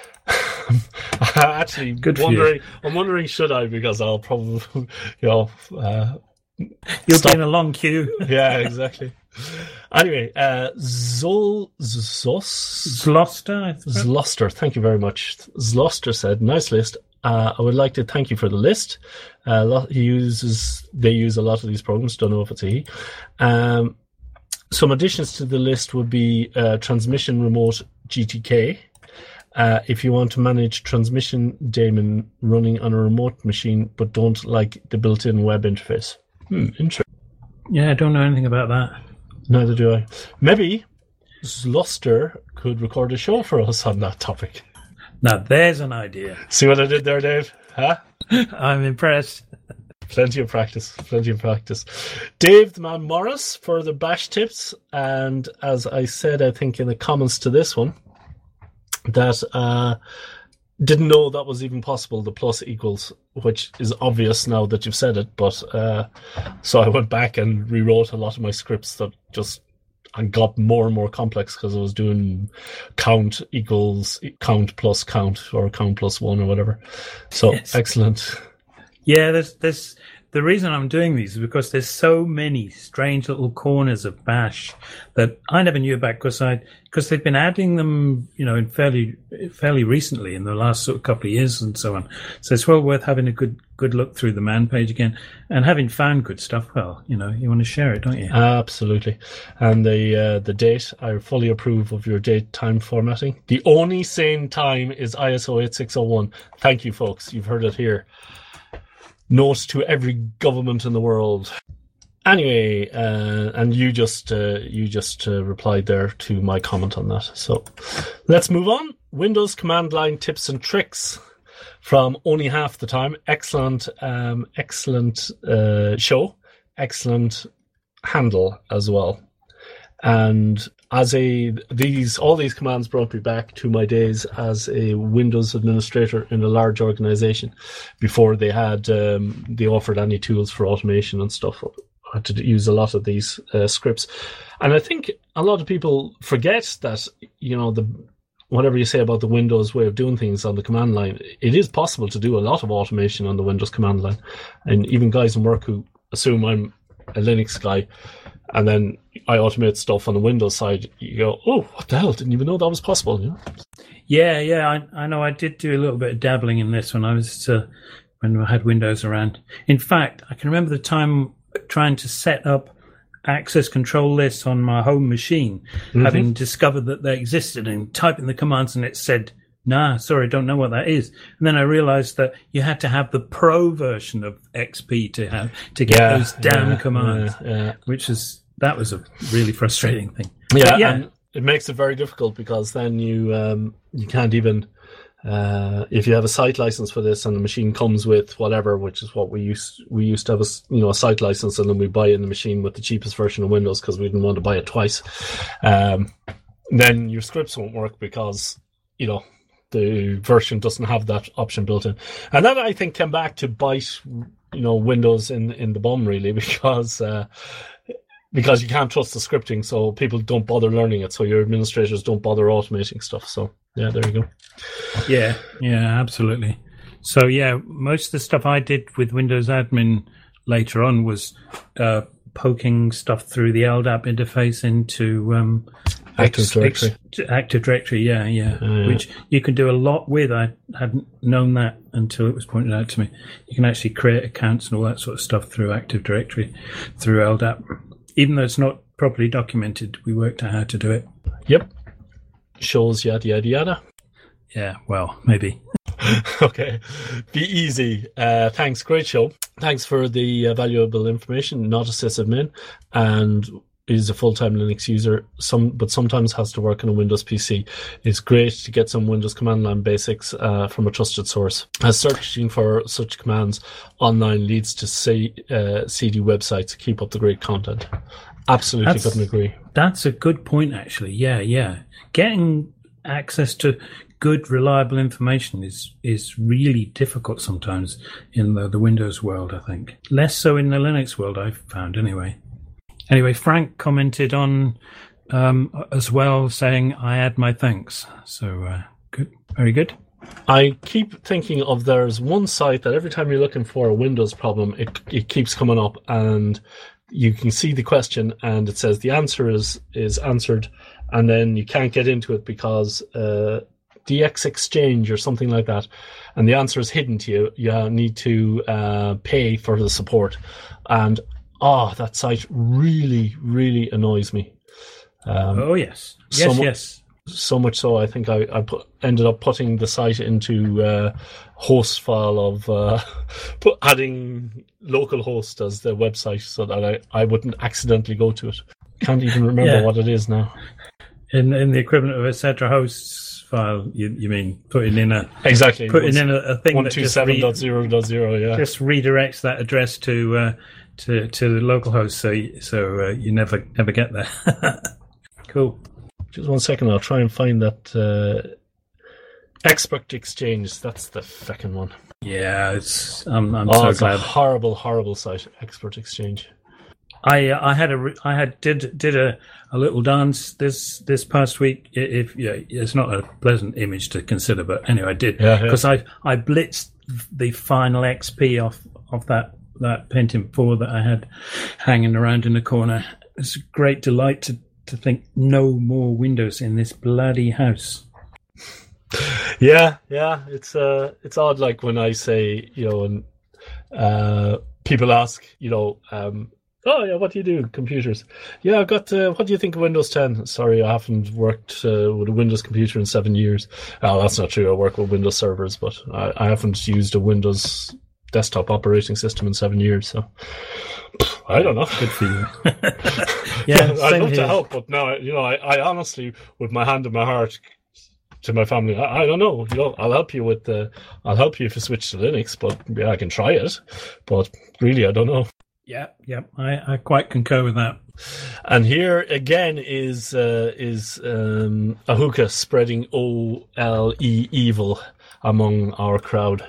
Actually, Good for wondering, you. I'm wondering, should I? Because I'll probably, you know, uh, You'll stop. be in a long queue. Yeah, exactly. Anyway, uh, Zol Zos Zloster, I thought. Zloster, thank you very much. Zloster said, "Nice list. Uh, I would like to thank you for the list. Uh, lot, he uses, they use a lot of these programs. Don't know if it's a he. Um, some additions to the list would be uh, Transmission Remote G T K. Uh, if you want to manage Transmission daemon running on a remote machine, but don't like the built-in web interface. Hmm, interesting. Yeah, I don't know anything about that. Neither do I. Maybe Zloster could record a show for us on that topic. Now, there's an idea. See what I did there, Dave? Huh? I'm impressed. Plenty of practice. Plenty of practice. Dave the Man Morris for the bash tips. And as I said, I think in the comments to this one, that uh, didn't know that was even possible, the plus equals, which is obvious now that you've said it. But uh, so I went back and rewrote a lot of my scripts that just and got more and more complex because I was doing count equals count plus count or count plus one or whatever. So Yes. Excellent. Yeah, there's there's the reason I'm doing these is because there's so many strange little corners of bash that I never knew about because I because they've been adding them, you know, in fairly fairly recently in the last sort of couple of years and so on. So it's well worth having a good good look through the man page again, and having found good stuff. Well, you know, you want to share it, don't you? Absolutely. And the uh, the date, I fully approve of your date time formatting. The only sane time is I S O eighty-six oh one. Thank you, folks. You've heard it here. Note to every government in the world. Anyway, uh, and you just uh, you just uh, replied there to my comment on that. So let's move on. Windows command line tips and tricks from Only Half the Time. Excellent, um, excellent uh, show. Excellent handle as well. And as a these all these commands brought me back to my days as a Windows administrator in a large organization before they had um, they offered any tools for automation and stuff. I had to use a lot of these uh, scripts, and I think a lot of people forget that, you know, the whatever you say about the Windows way of doing things on the command line, it is possible to do a lot of automation on the Windows command line, and even guys in work who assume I'm a Linux guy And then I automate stuff on the Windows side. You go, oh, what the hell? Didn't even know that was possible. You know? Yeah, yeah, I, I know. I did do a little bit of dabbling in this when I was uh, when I had Windows around. In fact, I can remember the time trying to set up access control lists on my home machine, mm-hmm. having discovered that they existed, and typing the commands, and it said, "Nah, sorry, don't know what that is." And then I realized that you had to have the pro version of X P to have to get yeah, those damn yeah, commands, yeah, yeah. which is that was a really frustrating thing. Yeah, yeah. And it makes it very difficult because then you um, you can't even uh, if you have a site license for this and the machine comes with whatever, which is what we used we used to have a you know a site license, and then we buy in the machine with the cheapest version of Windows because we didn't want to buy it twice. Um, then your scripts won't work because you know the version doesn't have that option built in, and that I think came back to bite you know Windows in in the bum really because. Uh, Because you can't trust the scripting, so people don't bother learning it. So your administrators don't bother automating stuff. So yeah, there you go. Yeah, yeah, absolutely. So yeah, most of the stuff I did with Windows Admin later on was uh, poking stuff through the L D A P interface into um, Active X, Directory. X, Active Directory, yeah, yeah, uh, yeah, which you can do a lot with. I hadn't known that until it was pointed out to me. You can actually create accounts and all that sort of stuff through Active Directory, through L D A P. Even though it's not properly documented, we worked out how to do it. Yep. Shows yada, yada, yada. Yeah, well, maybe. Okay. Be easy. Uh, thanks. Great show. Thanks for the uh, valuable information. Not a sysadmin and is a full-time Linux user, some but sometimes has to work on a Windows P C. It's great to get some Windows command line basics uh, from a trusted source. As searching for such commands online leads to C, uh, C D websites. Keep up the great content. Absolutely That's, couldn't agree. That's a good point, actually. Yeah, yeah. Getting access to good, reliable information is is really difficult sometimes in the, the Windows world, I think. Less so in the Linux world, I've found, anyway. Anyway, Frank commented on um, as well, saying, I add my thanks. So, uh, good, very good. I keep thinking of there's one site that every time you're looking for a Windows problem, it it keeps coming up and you can see the question and it says the answer is, is answered and then you can't get into it because uh, D X Exchange or something like that, and the answer is hidden to you. You need to uh, pay for the support. And oh, that site really, really annoys me. Um, oh, yes. Yes, so yes. Mu- so much so, I think I, I put, ended up putting the site into uh, host file of uh, put, adding localhost as the website so that I, I wouldn't accidentally go to it. Can't even remember yeah. what it is now. In in the equivalent of a Cetera hosts file, you you mean putting in a exactly putting in a, a thing one that two just, seven re- dot zero dot zero yeah just redirects that address to uh, to to the localhost, so you, so uh, you never never get there. Cool. Just one second, I'll try and find that uh, Expert Exchange. That's the second one. Yeah, it's I'm I'm oh, so it's glad. a horrible, horrible site, Expert Exchange. I uh, I had a I had did did a, a little dance this this past week. If yeah, it's not a pleasant image to consider, but anyway, I did because yeah, yeah. I I blitzed the final X P off of that that Pentium four that I had hanging around in the corner. It's a great delight to to think no more Windows in this bloody house. Yeah, yeah, it's uh it's odd. Like when I say, you know, and uh, people ask, you know. Um, Oh, yeah, what do you do? Computers. Yeah, I've got, uh, what do you think of Windows ten? Sorry, I haven't worked uh, with a Windows computer in seven years. Oh, that's not true. I work with Windows servers, but I, I haven't used a Windows desktop operating system in seven years, so I don't know. Good for you. yeah, I'd love here. to help, but no, you know, I, I honestly, with my hand in my heart to my family, I, I don't know. You know, I'll help you with the, I'll help you if you switch to Linux, but yeah, I can try it. But really, I don't know. Yeah, yeah, I, I quite concur with that. And here again is uh, is um, Ahuka spreading O L E evil among our crowd.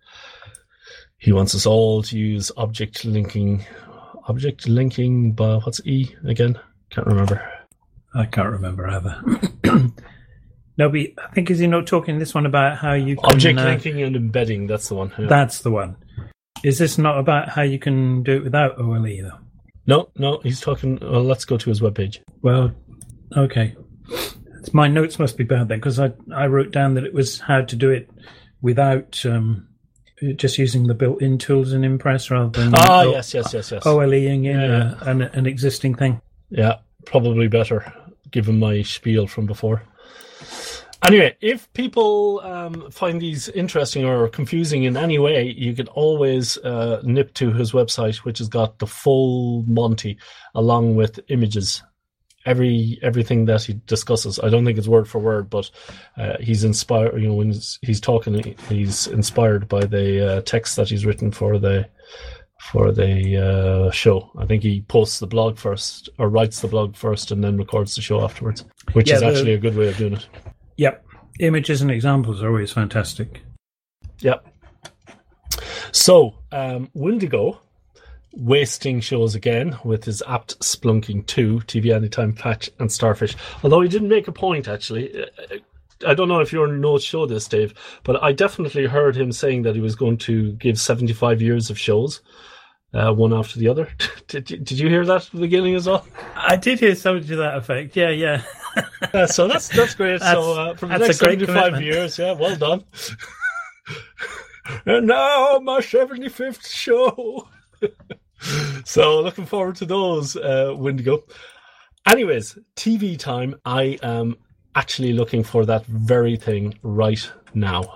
He wants us all to use object linking. Object linking, but what's E again? Can't remember. I can't remember either. No, but I think is he not talking this one about how you can... Object uh, linking and embedding, that's the one. Yeah. That's the one. Is this not about how you can do it without O L E, though? No, no, he's talking. Well, let's go to his webpage. Well, okay. My notes must be bad then, because I, I wrote down that it was how to do it without um, just using the built-in tools in Impress rather than Ah, o- yes, yes, yes, yes. OLEing in Yeah, yeah. uh, an, an existing thing. Yeah, probably better, given my spiel from before. Anyway, if people um, find these interesting or confusing in any way, you can always uh, nip to his website, which has got the full Monty, along with images. Every everything that he discusses, I don't think it's word for word, but uh, he's inspired. You know, when he's, he's talking, he's inspired by the uh, text that he's written for the for the uh, show. I think he posts the blog first, or writes the blog first, and then records the show afterwards, which Yeah, is the- actually a good way of doing it. Yep. Images and examples are always fantastic. Yep. So, um, Windigo wasting shows again with his apt Splunking two, T V Anytime Patch, and Starfish. Although he didn't make a point, actually. I don't know if your notes show this, Dave, but I definitely heard him saying that he was going to give seventy-five years of shows, uh, one after the other. did, did you hear that at the beginning as well? I did hear something to that effect. Yeah, yeah. Uh, so that's that's great. so uh, for the that's next a great seventy-five commitment. years, yeah, well done. And now my seventy-fifth show. So looking forward to those, uh, Windigo. Anyways, T V time. I am actually looking for that very thing right now,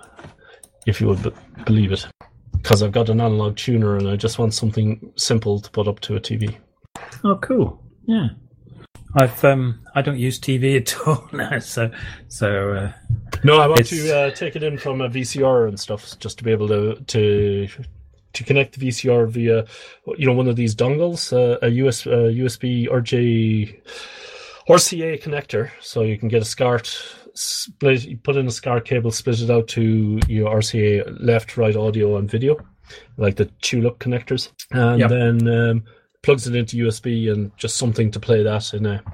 if you would b- believe it, because I've got an analog tuner and I just want something simple to put up to a T V. Oh, cool. Yeah. I've um I don't use T V at all now, so so uh, No, I want It's- to uh, take it in from a V C R and stuff, just to be able to to to connect the V C R via, you know, one of these dongles, uh, a U S uh, U S B R J R C A connector, so you can get a SCART split. You put in a SCART cable, split it out to your R C A left, right, audio, and video, like the Tulip connectors, and Yep. then um, plugs it into U S B and just something to play that in a.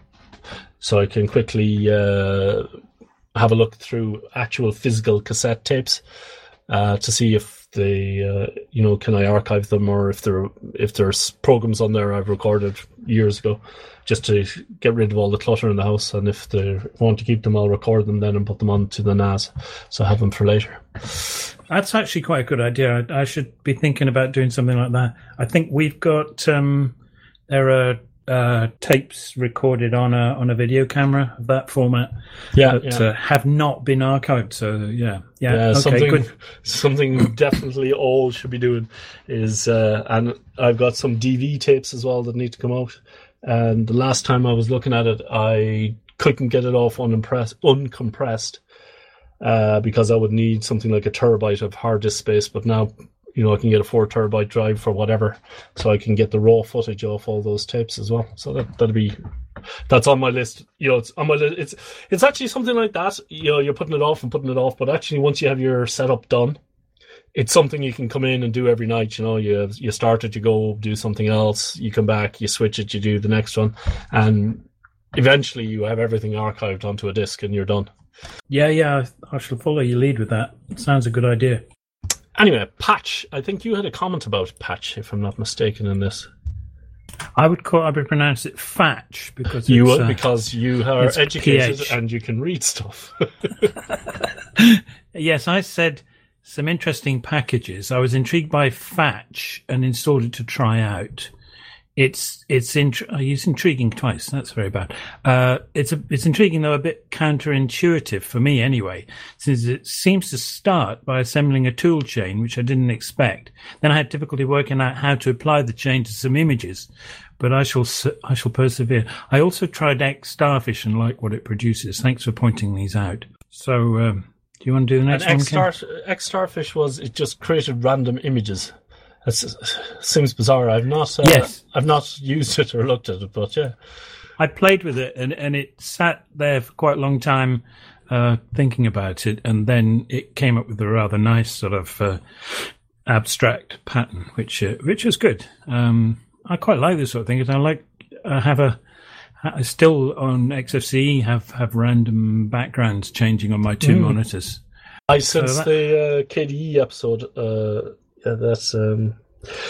So I can quickly uh, have a look through actual physical cassette tapes uh, to see if they, uh, you know, can I archive them, or if there if there's programs on there I've recorded years ago, just to get rid of all the clutter in the house. And if they want to keep them, I'll record them then and put them onto the N A S, so I have them for later. that's actually quite a good idea. I, I should be thinking about doing something like that. I think we've got um there are uh, tapes recorded on a on a video camera of that format Yeah, that yeah. uh, have not been archived. So yeah, yeah, Yeah, okay, something good. something definitely all should be doing is, uh, and I've got some D V tapes as well that need to come out. And the last time I was looking at it, I couldn't get it off unimpressed, uncompressed uh, because I would need something like a terabyte of hard disk space. But now, you know, I can get a four terabyte drive for whatever, so I can get the raw footage off all those tapes as well. So that that'll be. That's on my list. You know, it's on my list. It's it's actually something like that. You know, you're putting it off and putting it off, but actually, once you have your setup done, it's something you can come in and do every night. You know, you you start it, you go do something else, you come back, you switch it, you do the next one, and eventually you have everything archived onto a disk, and you're done. Yeah, yeah, I shall follow your lead with that. Sounds a good idea. Anyway, Patch. I think you had a comment about Patch, if I'm not mistaken, in this. I would call I would pronounce it Fatch because You it's, would, uh, because you are it's educated P H. and you can read stuff. Yes, I said some interesting packages. I was intrigued by Fatch and installed it to try out. It's it's int- I use intriguing twice. That's very bad. Uh, it's a, it's intriguing though a bit counterintuitive for me anyway, since it seems to start by assembling a tool chain, which I didn't expect. Then I had difficulty working out how to apply the chain to some images, but I shall s- I shall persevere. I also tried X Starfish and like what it produces. Thanks for pointing these out. So um, do you want to do the next And one? X Ken? Star X Starfish was it just created random images. It seems bizarre. I've not uh, Yes. I've not used it or looked at it, but yeah. I played with it and, and it sat there for quite a long time uh, thinking about it, and then it came up with a rather nice sort of uh, abstract pattern, which uh, which was good. Um, I quite like this sort of thing, and I like I have a I still on X F C E have have random backgrounds changing on my two Mm. monitors. I since that- the uh, K D E episode, uh, yeah, that's um,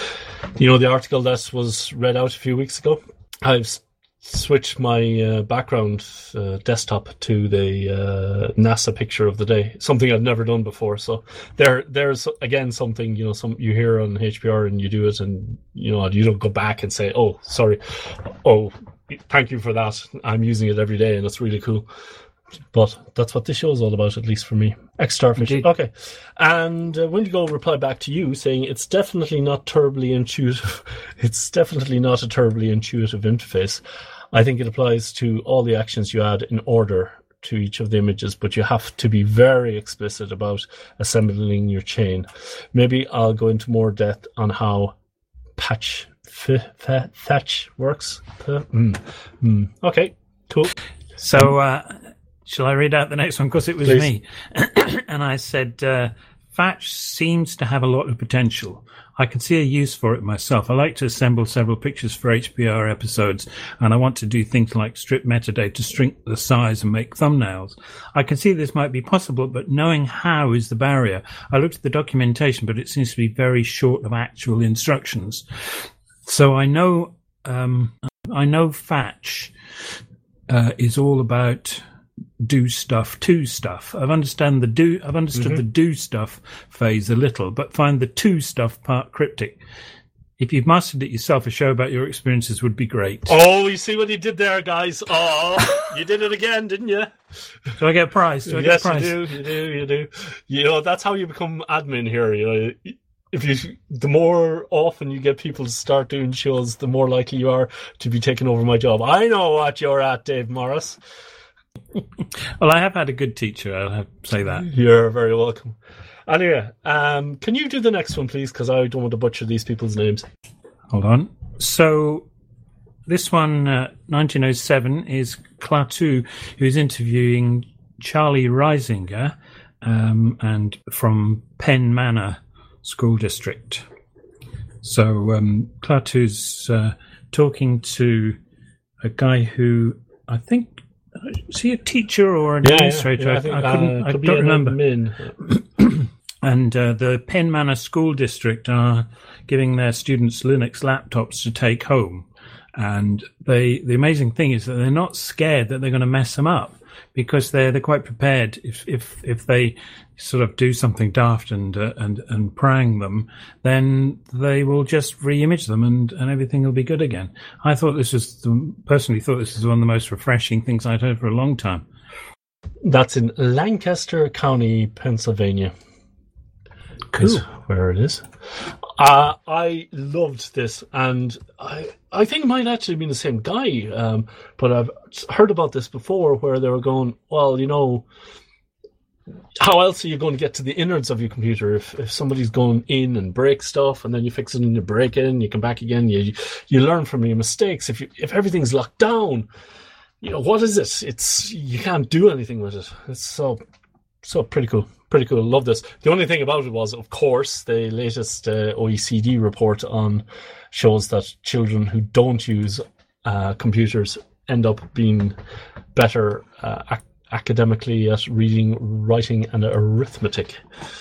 You know, the article that was read out a few weeks ago? I've s- switched my uh, background uh, desktop to the uh, NASA picture of the day, something I've never done before. So there, there's again something, you know, some you hear on H P R and you do it, and you know, you don't go back and say, "Oh, sorry, oh, thank you for that. I'm using it every day, and it's really cool." But that's what this show is all about, at least for me. Ex-Starfish. Indeed. Okay. And uh, Wendigo replied back to you saying, it's definitely not terribly intuitive. It's definitely not a terribly intuitive interface. I think it applies to all the actions you add in order to each of the images, but you have to be very explicit about assembling your chain. Maybe I'll go into more depth on how patch f- f- fetch works. F- mm. Mm. Okay, cool. So, uh, shall I read out the next one? Because it was Please. me. And I said, uh, Fetch seems to have a lot of potential. I can see a use for it myself. I like to assemble several pictures for H P R episodes, and I want to do things like strip metadata, shrink the size, and make thumbnails. I can see this might be possible, but knowing how is the barrier. I looked at the documentation, but it seems to be very short of actual instructions. So I know, um, I know Fetch uh, is all about do stuff to stuff. I've understand the do. I've understood Mm-hmm. the do stuff phase a little, but find the to stuff part cryptic. If you've mastered it yourself, a show about your experiences would be great. Oh, you see what he did there, guys? Oh, you did it again, didn't you? Do I get a prize? Do I Yes, get a prize? you do. You do. You do. You know, that's how you become admin here. You know, if you, the more often you get people to start doing shows, the more likely you are to be taking over my job. I know what you're at, Dave Morris. Well, I have had a good teacher. I'll have to say that. You're very welcome. Anyway, um, can you do the next one, please? Because I don't want to butcher these people's names. Hold on. So this one, uh, nineteen oh seven, is Klaatu, who's interviewing Charlie Reisinger, um, and from Penn Manor School District. So um, Klaatu's uh, talking to a guy who I think is he a teacher or an administrator? Yeah, I, I, think, I couldn't. uh, I could be don't an remember. admin. And uh, the Penn Manor School District are giving their students Linux laptops to take home. And they, the amazing thing is that they're not scared that they're going to mess them up, because they're they're quite prepared. If if if they sort of do something daft and uh, and and prang them, then they will just re-image them and, and everything will be good again. I thought this was the, personally thought this was one of the most refreshing things I'd heard for a long time. That's in Lancaster County, Pennsylvania. Cool. Is where it is. Uh, I loved this, and I I think it might actually be the same guy, um, but I've heard about this before, where they were going, well, you know, how else are you going to get to the innards of your computer if, if somebody's going in and break stuff, and then you fix it and you break it and you come back again, you you learn from your mistakes. If you if everything's locked down, you know, what is it? It's you can't do anything with it. It's so so pretty cool. Pretty cool. Love this. The only thing about it was, of course, the latest uh, O E C D report on shows that children who don't use uh, computers end up being better uh, ac- academically at reading, writing, and arithmetic.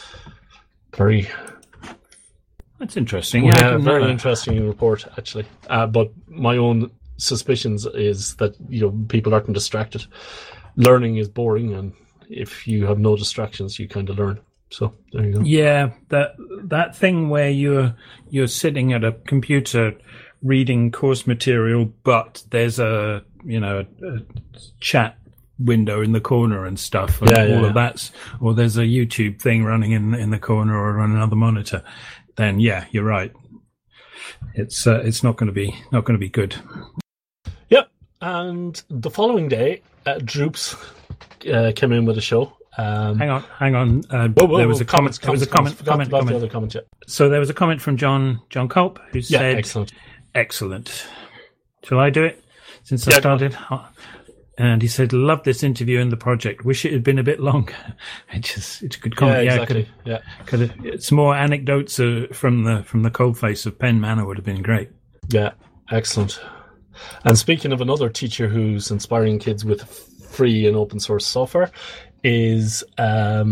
Very, That's interesting. Yeah, I yeah, didn't very know that. interesting report actually. Uh, but my own suspicions is that you know people aren't distracted. Learning is boring, and if you have no distractions, you kind of learn. So there you go. Yeah, that that thing where you're you're sitting at a computer reading course material, but there's a you know a, a chat window in the corner and stuff, and Yeah, yeah, all yeah. of that's, or there's a YouTube thing running in in the corner or on another monitor. Then yeah, you're right. It's uh, it's not going to be not going to be good. Yep. And the following day, uh, Droops uh, came in with a show. Um, Hang on, hang on. Uh, whoa, whoa, there whoa, was a comments, comment. There was a comments, comment. Forgot Comment. about comment. the other comment. Yeah, So there was a comment from John John Culp who yeah said, excellent. "Excellent." Shall I do it since I Yeah, started? And he said, "Love this interview and the project. Wish it had been a bit longer." It just it's a good Yeah, comment. Yeah, exactly. could, Yeah. could have, it's more anecdotes uh, from the from the coalface of Penn Manor would have been great. Yeah, excellent. And speaking of another teacher who's inspiring kids with free and open source software, is um,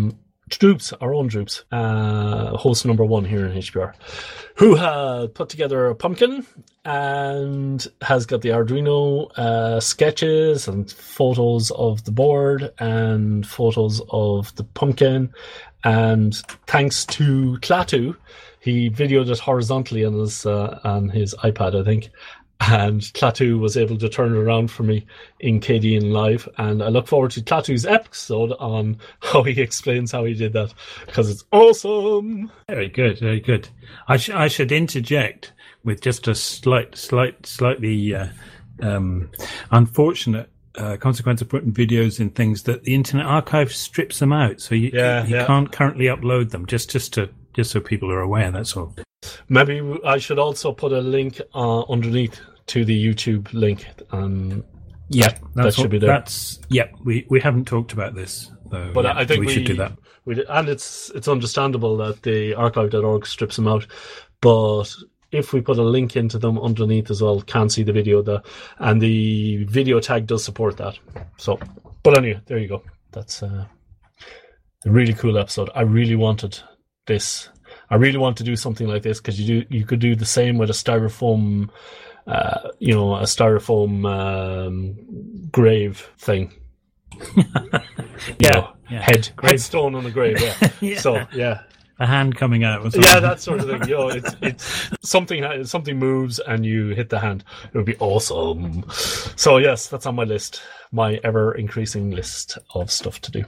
Droops, our own Droops, uh, host number one here in H P R, who had put together a pumpkin and has got the Arduino uh, sketches and photos of the board and photos of the pumpkin. And thanks to Klaatu, he videoed it horizontally on his uh, on his iPad, I think. And Klaatu was able to turn it around for me in K D N Live. And I look forward to Klaatu's episode on how he explains how he did that, because it's awesome. Very good, very good. I, sh- I should interject with just a slight, slight, slightly uh, um, unfortunate uh, consequence of putting videos in things that the Internet Archive strips them out. So you, yeah, you yeah. can't currently upload them, just, just, to, just so people are aware, that's all. Maybe I should also put a link uh, underneath to the YouTube link. Um, yeah, that, that should what, be there. That's yeah. We we haven't talked about this, though, but yeah, I think we, we should do that. We, and it's it's understandable that the archive dot org strips them out, but if we put a link into them underneath as well, can see the video there, and the video tag does support that. So, but anyway, there you go. That's uh, a really cool episode. I really wanted this. I really want to do something like this, because you do you could do the same with a styrofoam, uh, you know, a styrofoam um, grave thing. yeah, know, yeah, head grave. headstone on a grave. Yeah. yeah. So yeah, a hand coming out. Or something. Yeah, that sort of thing. You know, it's it's something something moves and you hit the hand. It would be awesome. So yes, that's on my list, my ever increasing list of stuff to do.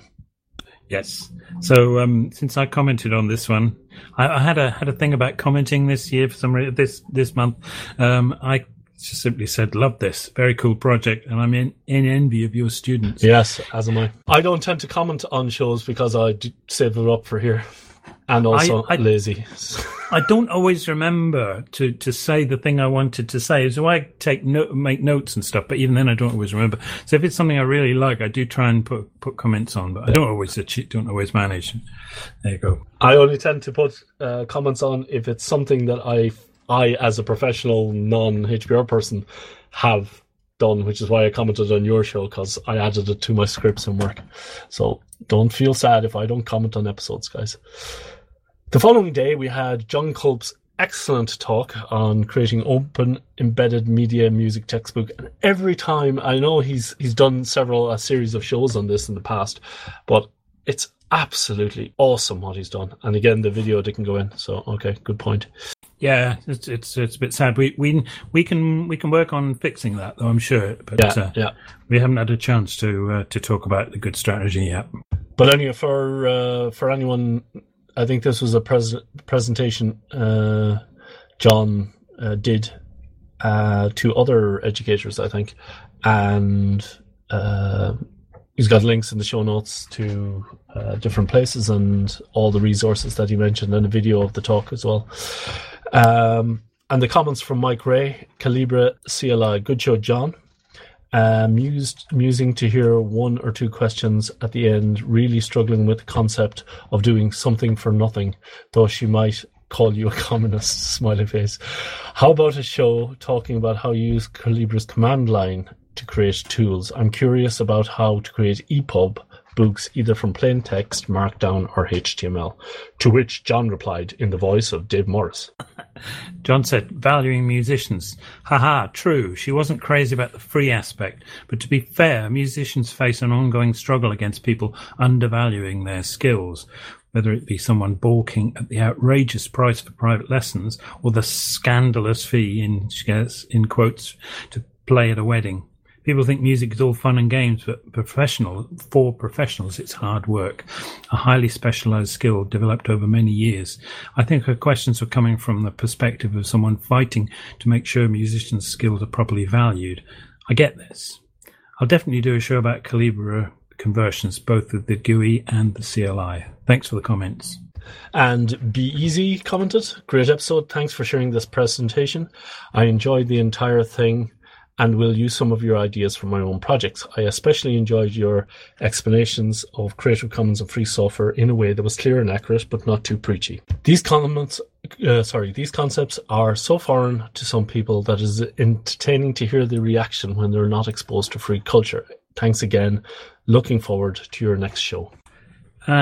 Yes. So um, since I commented on this one, I, I had a had a thing about commenting this year for some reason. This this month, um, I just simply said, "Love this, very cool project," and I'm in, in envy of your students. Yes, as am I. I don't tend to comment on shows because I do save it up for here, and also I, I, lazy. I don't always remember to, to say the thing I wanted to say. So I take note, make notes and stuff, but even then I don't always remember. So if it's something I really like, I do try and put put comments on, but I don't always don't always manage. There you go. I only tend to put uh, comments on if it's something that I I as a professional non-H P R person have done, which is why I commented on your show, because I added it to my scripts and work. So don't feel sad if I don't comment on episodes, guys. The following day, we had John Culp's excellent talk on creating open embedded media music textbook. And every time, I know he's he's done several a series of shows on this in the past, but it's absolutely awesome what he's done. And again, the video didn't go in, so okay, good point. Yeah, it's it's it's a bit sad. We we we can we can work on fixing that, though, I'm sure. But yeah, uh, yeah. we haven't had a chance to uh, to talk about the good strategy yet. But anyway, for uh, for anyone. I think this was a pres- presentation uh, John uh, did uh, to other educators, I think. And uh, he's got links in the show notes to uh, different places and all the resources that he mentioned, and a video of the talk as well. Um, and the comments from Mike Ray, Calibra C L I. Good show, John. Um, mused, musing to hear one or two questions at the end, really struggling with the concept of doing something for nothing, though she might call you a communist, smiley face. How about a show talking about how you use Calibra's command line to create tools? I'm curious about how to create E P U B books, either from plain text, Markdown, or H T M L. To which John replied in the voice of Dave Morris. John said, valuing musicians. Haha, true. She wasn't crazy about the free aspect. But to be fair, musicians face an ongoing struggle against people undervaluing their skills, whether it be someone balking at the outrageous price for private lessons or the scandalous fee, in, in quotes, to play at a wedding. People think music is all fun and games, but professional, for professionals, it's hard work, a highly specialized skill developed over many years. I think her questions were coming from the perspective of someone fighting to make sure musicians' skills are properly valued. I get this. I'll definitely do a show about Calibra conversions, both with the G U I and the C L I. Thanks for the comments. And Be Easy commented, great episode. Thanks for sharing this presentation. I enjoyed the entire thing and will use some of your ideas for my own projects. I especially enjoyed your explanations of Creative Commons and free software in a way that was clear and accurate, but not too preachy. These comments, uh, sorry, these concepts are so foreign to some people that it is entertaining to hear the reaction when they're not exposed to free culture. Thanks again. Looking forward to your next show. And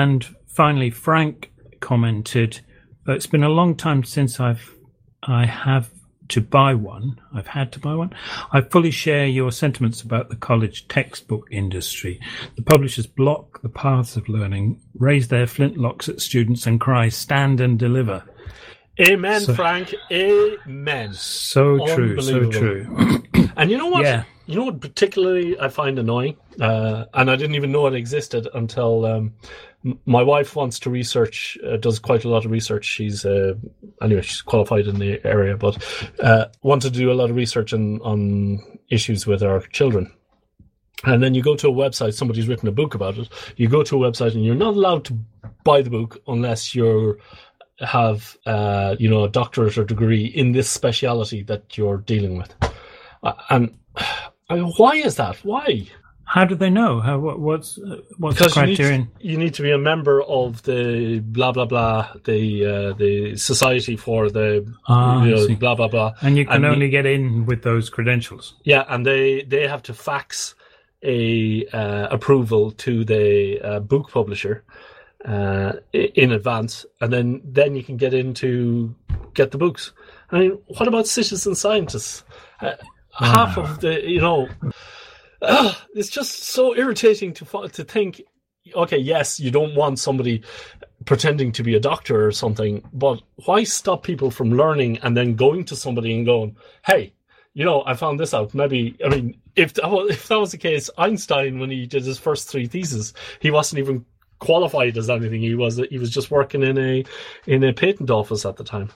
finally, Frank commented, "It's been a long time since I've I have to buy one. I've had to buy one. I fully share your sentiments about the college textbook industry. The publishers block the paths of learning, raise their flintlocks at students, and cry, 'Stand and deliver.'" Amen, So- Frank. Amen. So true, so Unbelievable. true. And you know what? Yeah. You know what particularly I find annoying? Uh, and I didn't even know it existed until um, m- my wife wants to research, uh, does quite a lot of research. She's, uh, anyway, she's qualified in the area, but uh, wanted to do a lot of research on, on issues with our children. And then you go to a website, somebody's written a book about it. You go to a website and you're not allowed to buy the book unless you're have uh, you know, a doctorate or degree in this speciality that you're dealing with. Uh, and I mean, why is that? Why? How do they know? How what, what's uh, what's Because the you need, criterion? to, you need to be a member of the blah blah blah, the uh, the society for the Ah, you I know, see. blah blah blah. And you can and only the- get in with those credentials. Yeah, and they they have to fax a uh, approval to the uh, book publisher uh, i- in advance, and then then you can get in to get the books. I mean, what about citizen scientists? Uh, half Wow. of the, you know, uh, it's just so irritating to fi- to think. Okay, yes, you don't want somebody pretending to be a doctor or something, but why stop people from learning and then going to somebody and going, "Hey, you know, I found this out. Maybe, I mean, if that was, if that was the case, Einstein, when he did his first three theses, he wasn't even qualified as anything. He was he was just working in a in a patent office at the time."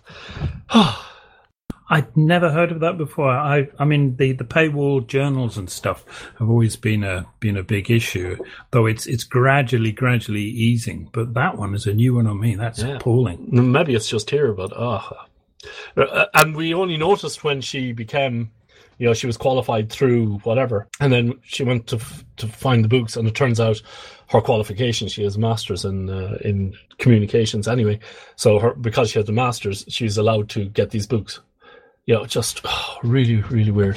I'd never heard of that before. I, I mean, the, the paywall journals and stuff have always been a been a big issue, though it's it's gradually gradually easing. But that one is a new one on me. That's Yeah. appalling. Maybe it's just here, but oh. Uh, and we only noticed when she became, you know, she was qualified through whatever, and then she went to f- to find the books, and it turns out her qualification, she has a master's in uh, in communications anyway. So her because she has a master's, she's allowed to get these books. You know, just oh, really, really weird.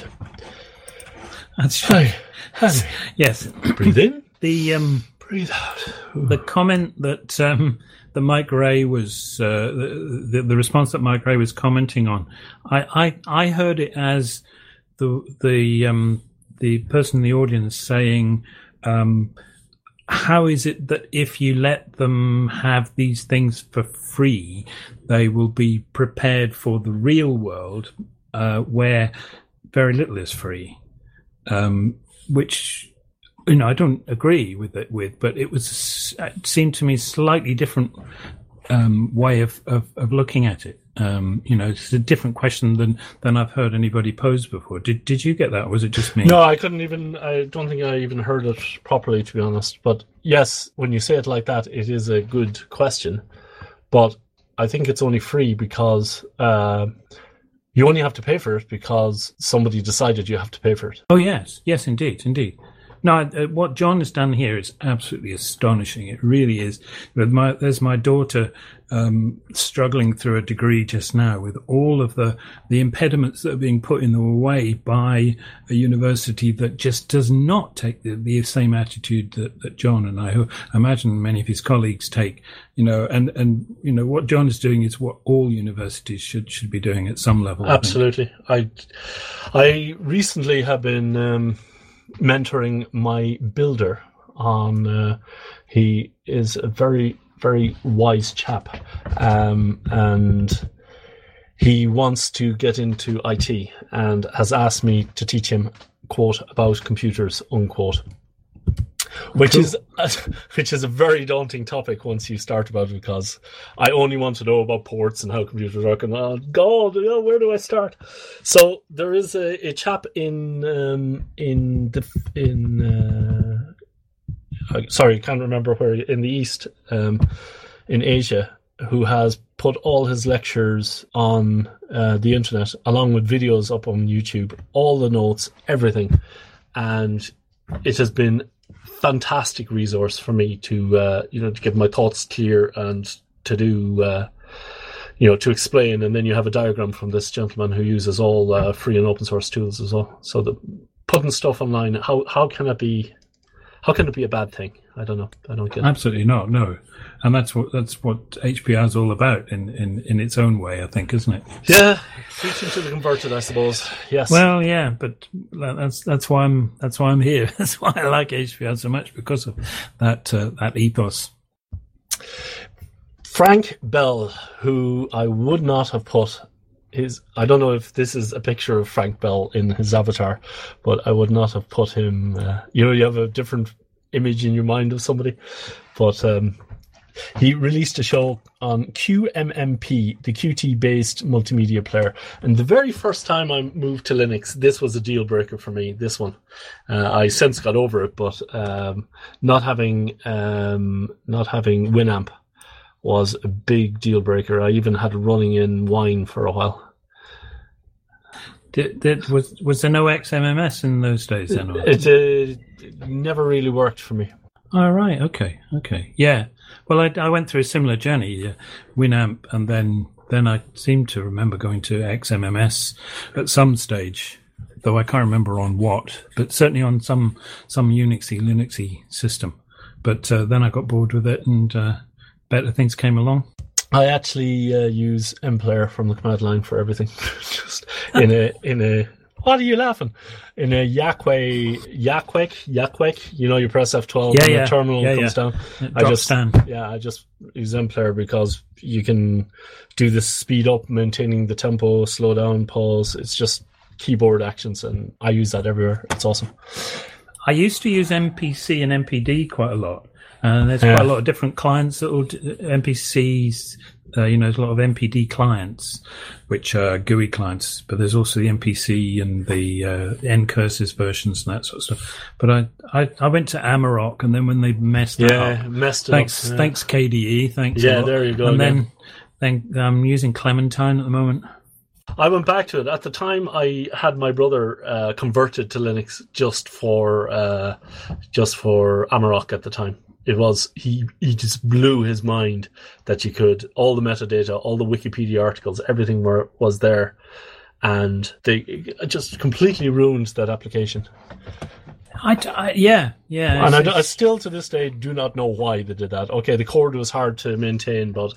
That's Hey, anyway, yes. breathe in, The um breathe out. the comment that um that Mike Ray was uh, the, the the response that Mike Ray was commenting on, I I, I heard it as the the um the person in the audience saying, um, how is it that if you let them have these things for free, they will be prepared for the real world uh, where very little is free? Um, which, you know, I don't agree with it with, but it was, it seemed to me slightly different um, way of, of, of looking at it. Um, you know, it's a different question than, than I've heard anybody pose before. Did did you get that, or was it just me? No, I couldn't even, I don't think I even heard it properly, to be honest. But yes, when you say it like that, it is a good question. But I think it's only free because uh, you only have to pay for it because somebody decided you have to pay for it. Oh, yes. Yes, indeed. Indeed. No, uh, what John has done here is absolutely astonishing. It really is. With my, there's my daughter um, struggling through a degree just now with all of the, the impediments that are being put in the way by a university that just does not take the, the same attitude that, that John and I, who I imagine many of his colleagues take. You know, and, and you know what John is doing is what all universities should should be doing at some level. I think. Absolutely. I, I recently have been um, mentoring my builder on. Uh, he is a very, very wise chap, um, and he wants to get into I T and has asked me to teach him, quote, about computers, unquote. Which Cool. is a, which is a very daunting topic once you start about it, because I only want to know about ports and how computers work, and oh God, you know, where do I start? So there is a, a chap in um, in the in uh, I- sorry, I can't remember where, in the East, um, in Asia, who has put all his lectures on uh, the internet, along with videos up on YouTube, all the notes, everything, and it has been fantastic resource for me to uh, you know to get my thoughts clear and to do uh, you know to explain, and then you have a diagram from this gentleman who uses all uh, free and open source tools as well. So the putting stuff online, how how can it be how can it be a bad thing? I don't know. I don't get it. Absolutely not. No, and that's what that's what H P R is all about in, in, in its own way, I think, isn't it? Yeah, preaching to the converted, I suppose. Yes. Well, yeah, but that's that's why I'm that's why I'm here. That's why I like H P R so much, because of that uh, that ethos. Frank Bell, who I would not have put his, I don't know if this is a picture of Frank Bell in his avatar, but I would not have put him, uh, you know, you have a different image in your mind of somebody, but um, he released a show on Q M M P, the Qt based multimedia player, and the very first time I moved to Linux, this was a deal breaker for me, this one. Uh, I since got over it, but um, not having um, not having Winamp was a big deal breaker. I even had running in Wine for a while. Did, did, was was there no X M M S in those days then? Or? It, uh, it never really worked for me. Oh, right. Okay. Okay. Yeah. Well, I, I went through a similar journey, uh, Winamp, and then then I seem to remember going to X M M S at some stage, though I can't remember on what, but certainly on some some Unixy, Linuxy system. But uh, then I got bored with it, and uh, better things came along. I actually uh, use mPlayer from the command line for everything. Just in a in a. What are you laughing? In a Yakwek, Yakwek, Yakwek, you know, you press F twelve yeah, and yeah. the terminal yeah, comes yeah. down. It I just down. yeah, I just use mPlayer because you can do the speed up, maintaining the tempo, slow down, pause. It's just keyboard actions, and I use that everywhere. It's awesome. I used to use M P C and M P D quite a lot. And there's Yeah. quite a lot of different clients that will do M P Cs. Uh, you know, there's a lot of M P D clients, which are G U I clients, but there's also the M P C and the uh, N-Curses versions and that sort of stuff. But I, I, I went to Amarok, and then when they messed it Yeah, up, messed it thanks, up. Yeah. thanks K D E, thanks. a Yeah, lot. there you go And again. then, then I'm using Clementine at the moment. I went back to it. At the time, I had my brother uh, converted to Linux just for uh, just for Amarok at the time. It was, he, he just blew his mind that you could, all the metadata, all the Wikipedia articles, everything were was there. And they it just completely ruined that application. I, I, yeah, yeah. And I, it's- do- I still, to this day, do not know why they did that. Okay, the code was hard to maintain, but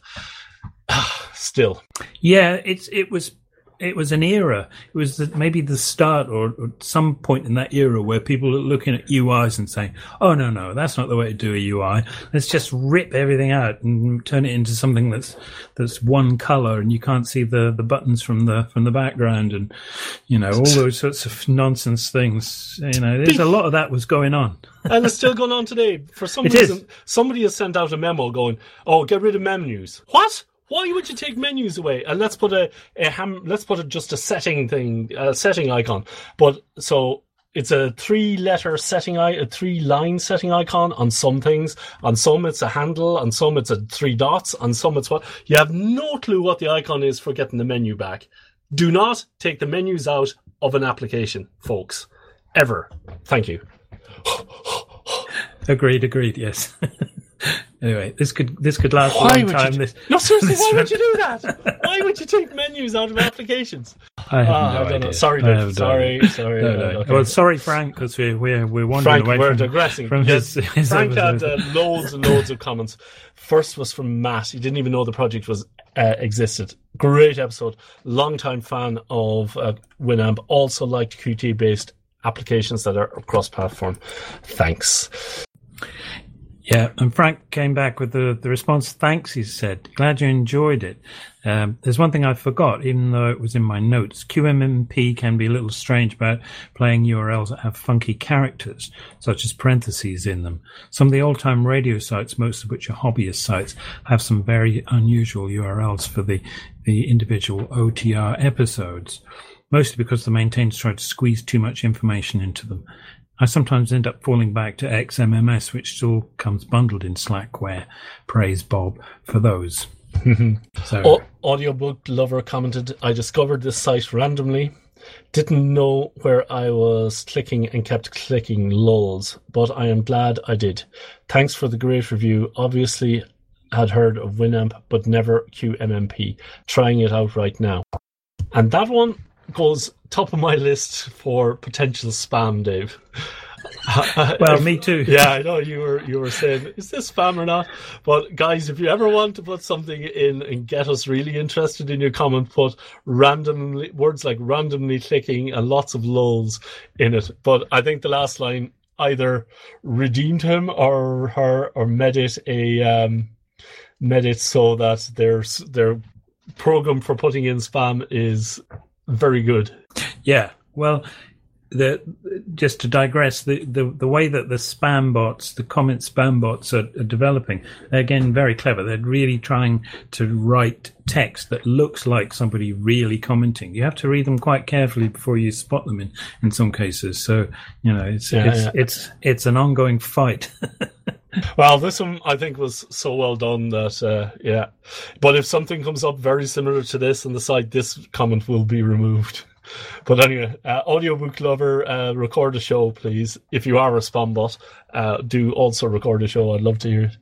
still. Yeah, it's it was it was an era. It was the, maybe the start or, or some point in that era where people are looking at U Is and saying, "Oh no, no, that's not the way to do a U I. Let's just rip everything out and turn it into something that's that's one color and you can't see the, the buttons from the from the background and you know all those sorts of nonsense things." You know, there's a lot of that was going on. And it's still going on today. For some It reason, is. somebody has sent out a memo going, "Oh, get rid of menus." What? Why would you take menus away? And let's put a, a ham, let's put a, just a setting thing, a setting icon. But so it's a three-letter setting, I, a three-line setting icon on some things. On some, it's a handle. On some, it's a three dots. On some, it's what you have no clue what the icon is for getting the menu back. Do not take the menus out of an application, folks. Ever. Thank you. Agreed, agreed. Yes. Anyway, this could this could last a Why long would time. you? This, No, seriously, this why went- would you do that? Why would you take menus out of applications? I have Ah, no I don't idea. know. Sorry, I Dave. have no Sorry, idea. sorry. No, uh, no. okay. Well, sorry, Frank, because we're we're we're wandering Frank, away we're from, digressing. from yes, his, his Frank had episode. uh, loads and loads of comments. First was from Matt. He didn't even know the project was uh, existed. Great episode. Long-time fan of uh, Winamp. Also liked Qt-based applications that are cross-platform. Thanks. Yeah, and Frank came back with the, the response, thanks, he said. Glad you enjoyed it. Um, there's one thing I forgot, even though it was in my notes. Q M M P can be a little strange about playing U R Ls that have funky characters, such as parentheses in them. Some of the old-time radio sites, most of which are hobbyist sites, have some very unusual U R Ls for the, the individual O T R episodes, mostly because the maintainers try to squeeze too much information into them. I sometimes end up falling back to X M M S, which still comes bundled in Slackware. Praise Bob for those. So, O- audiobook lover commented, I discovered this site randomly. Didn't know where I was clicking and kept clicking lols, but I am glad I did. Thanks for the great review. Obviously had heard of Winamp, but never Q M M P. Trying it out right now. And that one goes top of my list for potential spam, Dave. Well, me too. Yeah, I know you were you were saying, is this spam or not? But guys, if you ever want to put something in and get us really interested in your comment, put randomly words like randomly clicking and lots of lulls in it. But I think the last line either redeemed him or her or made it a um, made it so that their their program for putting in spam is very good. Yeah, well. The, just to digress, the, the, the way that the spam bots, the comment spam bots are, are developing, they're again very clever. They're really trying to write text that looks like somebody really commenting. You have to read them quite carefully before you spot them in, in some cases. So, you know, it's yeah, it's, yeah. it's it's an ongoing fight. Well, this one I think was so well done that, uh, yeah. But if something comes up very similar to this on the site, this comment will be removed. But anyway, uh, audiobook lover, uh, record a show, please. If you are a spam bot, uh, do also record a show. I'd love to hear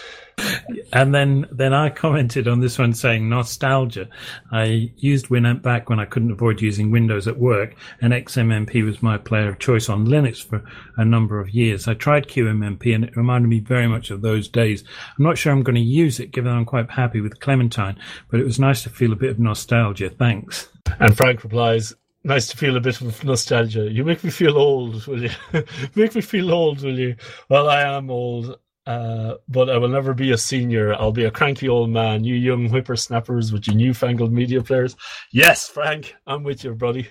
it. And then, then I commented on this one saying nostalgia. I used Winamp back when I couldn't avoid using Windows at work, and X M M P was my player of choice on Linux for a number of years. I tried Q M M P and it reminded me very much of those days. I'm not sure I'm going to use it, given I'm quite happy with Clementine, but it was nice to feel a bit of nostalgia. Thanks. And Frank replies, nice to feel a bit of nostalgia. You make me feel old, will you? Make me feel old, will you? Well, I am old, uh, but I will never be a senior. I'll be a cranky old man. You young whippersnappers with your newfangled media players. Yes, Frank, I'm with you, buddy.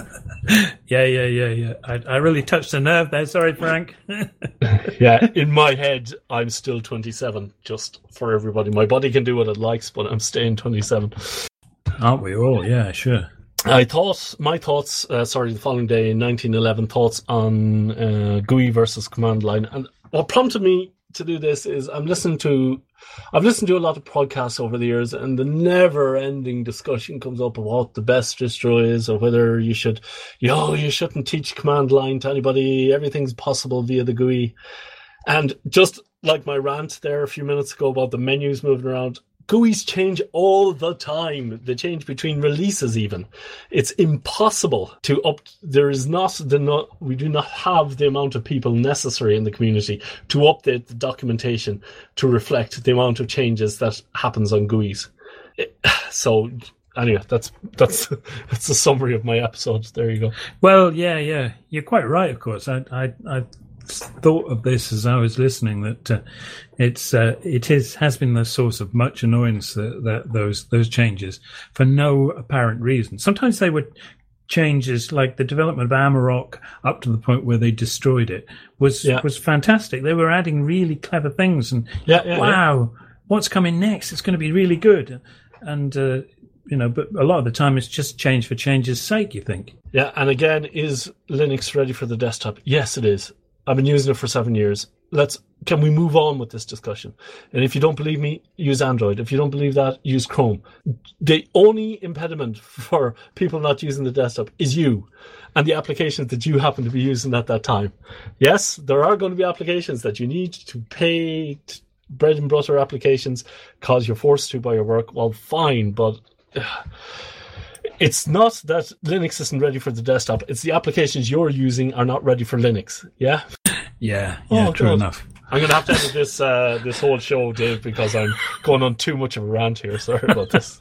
yeah, yeah, yeah, yeah. I, I really touched a nerve there. Sorry, Frank. Yeah, in my head, I'm still twenty-seven, just for everybody. My body can do what it likes, but I'm staying twenty-seven. Aren't we all? Yeah, sure. I thought, my thoughts, uh, sorry, the following day in nineteen eleven, thoughts on uh, G U I versus command line. And what prompted me to do this is I'm listening to, I've listened to a lot of podcasts over the years, and the never-ending discussion comes up of what the best distro is, or whether you should, you know, you shouldn't teach command line to anybody. Everything's possible via the G U I. And just like my rant there a few minutes ago about the menus moving around, G U Is change all the time. They change between releases even. It's impossible to up... There is not the... Not, we do not have the amount of people necessary in the community to update the documentation to reflect the amount of changes that happens on G U Is. It, so... Anyway, that's that's that's the summary of my episode. There you go. Well, yeah, yeah. You're quite right, of course. I... I, I... thought of this as I was listening that uh, it's uh, it is has been the source of much annoyance that, that those those changes for no apparent reason. Sometimes they were changes like the development of Amarok up to the point where they destroyed it was yeah. was fantastic. They were adding really clever things, and yeah, yeah, wow, yeah. what's coming next? It's going to be really good. And uh, you know, but a lot of the time it's just change for change's sake. You think? Yeah, and again, is Linux ready for the desktop? Yes, it is. I've been using it for seven years. Let's, can we move on with this discussion? And if you don't believe me, use Android. If you don't believe that, use Chrome. The only impediment for people not using the desktop is you and the applications that you happen to be using at that time. Yes, there are going to be applications that you need to pay, bread and butter applications, because you're forced to by your work. Well, fine, but... Uh, it's not that Linux isn't ready for the desktop. It's the applications you're using are not ready for Linux. Yeah? Yeah, yeah, oh, true God. enough. I'm going to have to edit this uh, this whole show, Dave, because I'm going on too much of a rant here. Sorry about this.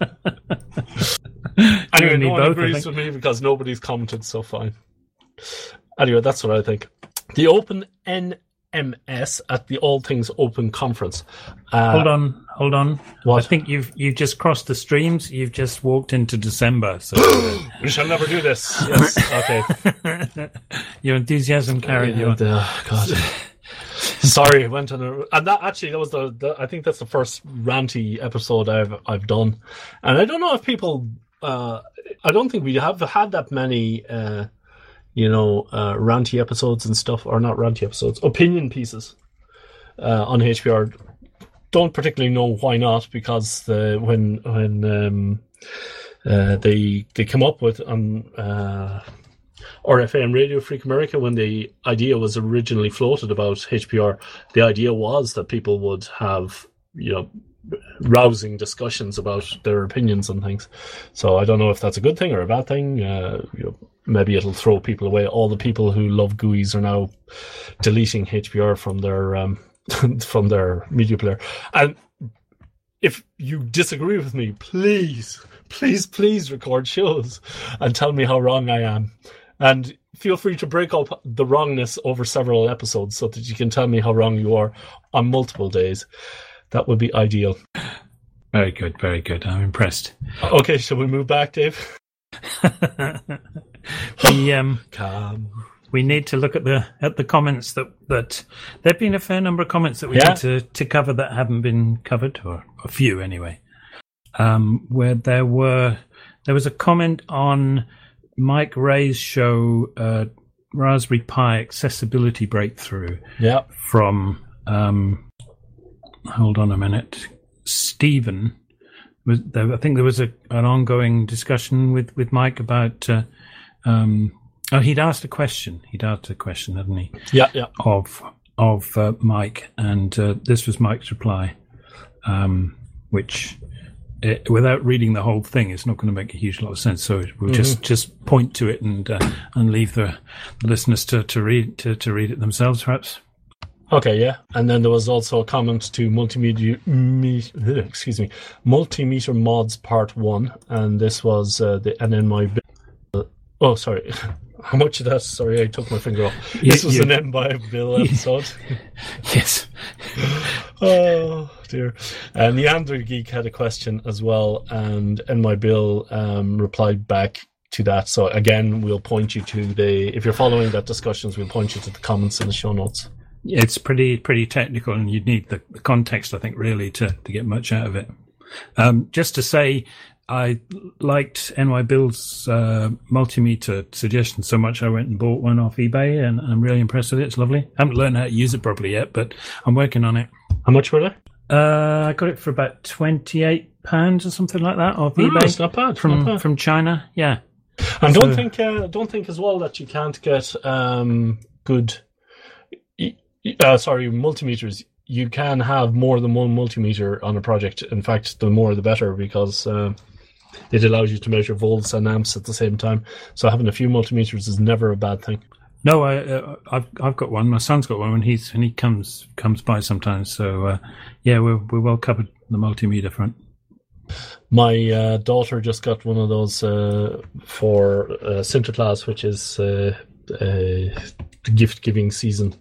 Anyway, no one both, agrees with me because nobody's commented, so fine. Anyway, that's what I think. The Open N M S at the All Things Open conference. Uh, hold on, hold on. What? I think you've you've just crossed the streams. You've just walked into December. So we shall never do this. Yes. Okay. Your enthusiasm carried you on. Oh, God. Sorry, I went on a, and that actually that was the, the I think that's the first ranty episode I've I've done, and I don't know if people. Uh, I don't think we have had that many. Uh, you know, uh, ranty episodes and stuff, or not ranty episodes, opinion pieces uh, on H P R. Don't particularly know why not, because the, when when um, uh, they they come up with on uh, R F A and Radio Freak America, when the idea was originally floated about H P R, the idea was that people would have, you know, rousing discussions about their opinions on things. So I don't know if that's a good thing or a bad thing. Uh, you know, maybe it'll throw people away. All the people who love G U Is are now deleting H P R from their um, from their media player. And if you disagree with me, please, please, please record shows and tell me how wrong I am. And feel free to break up the wrongness over several episodes so that you can tell me how wrong you are on multiple days. That would be ideal. Very good, very good. I'm impressed. Okay, shall we move back, Dave? we um, Calm. we need to look at the at the comments that that there've been a fair number of comments that we Yeah. need to, to cover that haven't been covered, or a few anyway. Um, where there were there was a comment on Mike Ray's show, uh, Raspberry Pi accessibility breakthrough. Yeah. From um, hold on a minute, Stephen. Was there, I think there was a, an ongoing discussion with, with Mike about. Uh, um, oh, he'd asked a question. He'd asked a question, hadn't he? Yeah, yeah. Of of uh, Mike, and uh, this was Mike's reply, um, which, it, without reading the whole thing, it's not going to make a huge lot of sense. So we'll Mm-hmm. just, just point to it and uh, and leave the, the listeners to, to read to, to read it themselves, perhaps. Okay, yeah. And then there was also a comment to multimedia, me, excuse me, Multimeter Mods Part One, and this was uh, the N M I Bill. Oh, sorry. How much of that? Sorry, I took my finger off. You- This was you- an N M I Bill episode. Yes. Oh dear. And Neander Geek had a question as well, and N M I Bill um, replied back to that. So again, we'll point you to the. If you're following that discussions, we'll point you to the comments in the show notes. It's pretty pretty technical, and you'd need the, the context, I think, really to, to get much out of it. Um, just to say, I liked N Y Bill's uh, multimeter suggestion so much I went and bought one off eBay, and I'm really impressed with it. It's lovely. I haven't learned how to use it properly yet, but I'm working on it. How much were they? Uh, I got it for about twenty-eight pounds or something like that off Oh, eBay it's not bad. from not bad. from China. Yeah. And don't So- think, uh, don't think as well that you can't get um, good. Uh, sorry, multimeters. You can have more than one multimeter on a project. In fact, the more the better, because uh, it allows you to measure volts and amps at the same time. So having a few multimeters is never a bad thing. No, I, uh, I've I've got one. My son's got one, and he's and he comes comes by sometimes. So uh, yeah, we're we're well covered on the multimeter front. My uh, daughter just got one of those uh, for uh, Sinterklaas, which is uh, uh, the gift giving season.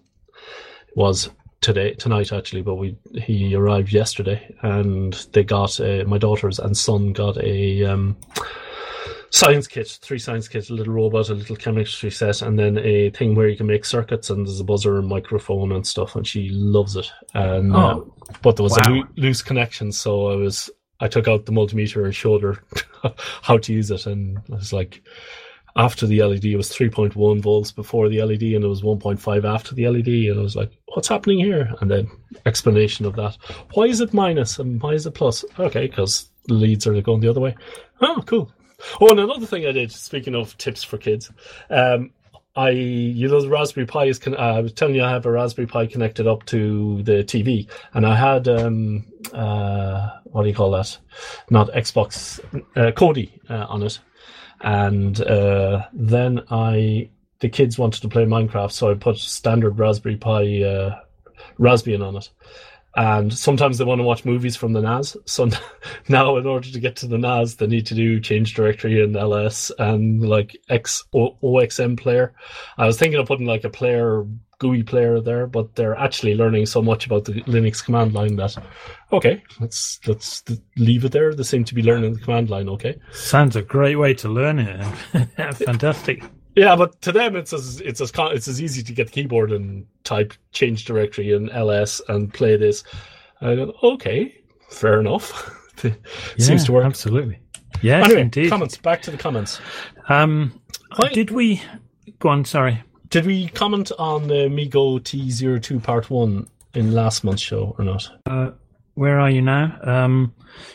Was today tonight actually, but we he arrived yesterday, and they got uh, my daughters and son got a um, science kit, three science kits, a little robot, a little chemistry set, and then a thing where you can make circuits, and there's a buzzer and microphone and stuff, and she loves it. And uh, Oh, but there was wow. a loo- loose connection, so I was I took out the multimeter and showed her how to use it, and I was like, after the L E D, it was three point one volts before the L E D, and it was one point five after the L E D, and I was like, what's happening here? And then explanation of that. Why is it minus and why is it plus? Okay, because the leads are going the other way. Oh, cool. Oh, and another thing I did, speaking of tips for kids, um, I, you know, the Raspberry Pi is, con- uh, I was telling you I have a Raspberry Pi connected up to the T V, and I had, um, uh, what do you call that? Not Xbox, uh, Kodi uh, on it. And uh, then I, the kids wanted to play Minecraft, so I put standard Raspberry Pi uh, Raspbian on it. And sometimes they want to watch movies from the N A S. So now, in order to get to the N A S, they need to do change directory and L S and like X o- O X M player. I was thinking of putting like a player, G U I player there, but they're actually learning so much about the Linux command line that, okay, let's let's leave it there. They seem to be learning the command line, okay. Sounds a great way to learn it. Fantastic. Yeah, but to them it's as it's as it's as easy to get the keyboard and type change directory and L S and play this. I go, okay, fair enough. Seems Yeah, to work. Absolutely. Yes, Anyway, indeed. comments. Back to the comments. Um, Hi. did we go on? Sorry. Did we comment on the Migo T zero two Part One in last month's show or not? Uh, where are you now? Um,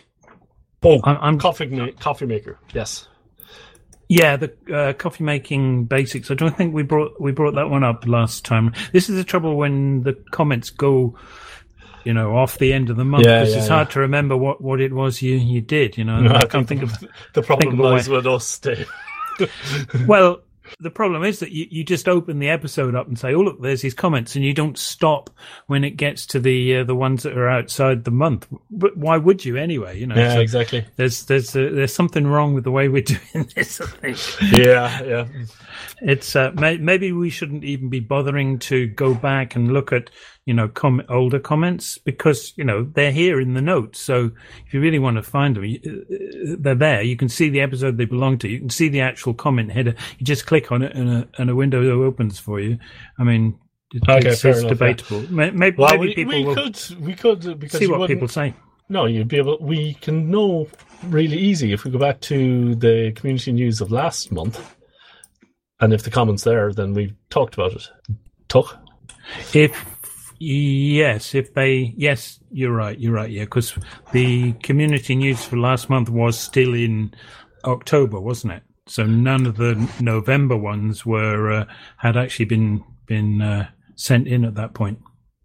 Oh, I'm, I'm coffee ma- coffee maker. Yes. yeah, the uh, coffee making basics. I don't think we brought we brought that one up last time. This is the trouble when the comments go, you know, off the end of the month, Yeah, because yeah, it's yeah. hard to remember what, what it was you, you did. You know, No, I can't think of. the problem think of a lies way. with us, Dave. Well, The problem is that you, you just open the episode up and say, "Oh, look, there's his comments," and you don't stop when it gets to the uh, the ones that are outside the month. But why would you anyway? You know, Yeah, so exactly. There's there's uh, there's something wrong with the way we're doing this. I think. Yeah, yeah. It's uh, may, maybe we shouldn't even be bothering to go back and look at, you know, com- older comments, because, you know, they're here in the notes. So if you really want to find them, you, they're there. You can see the episode they belong to. You can see the actual comment header. You just click on it and a, and a window opens for you. I mean, it, Okay, it's, fair it's enough, debatable. yeah. Maybe, Well, maybe we, people we will could we could because see you what wouldn't- people say. No, you'd be able. We can know really easy if we go back to the community news of last month, and if the comments there, then we've talked about it. Talk. If yes, if they yes, you're right. You're right. Yeah, because the community news for last month was still in October, wasn't it? So none of the November ones were uh, had actually been been uh, sent in at that point.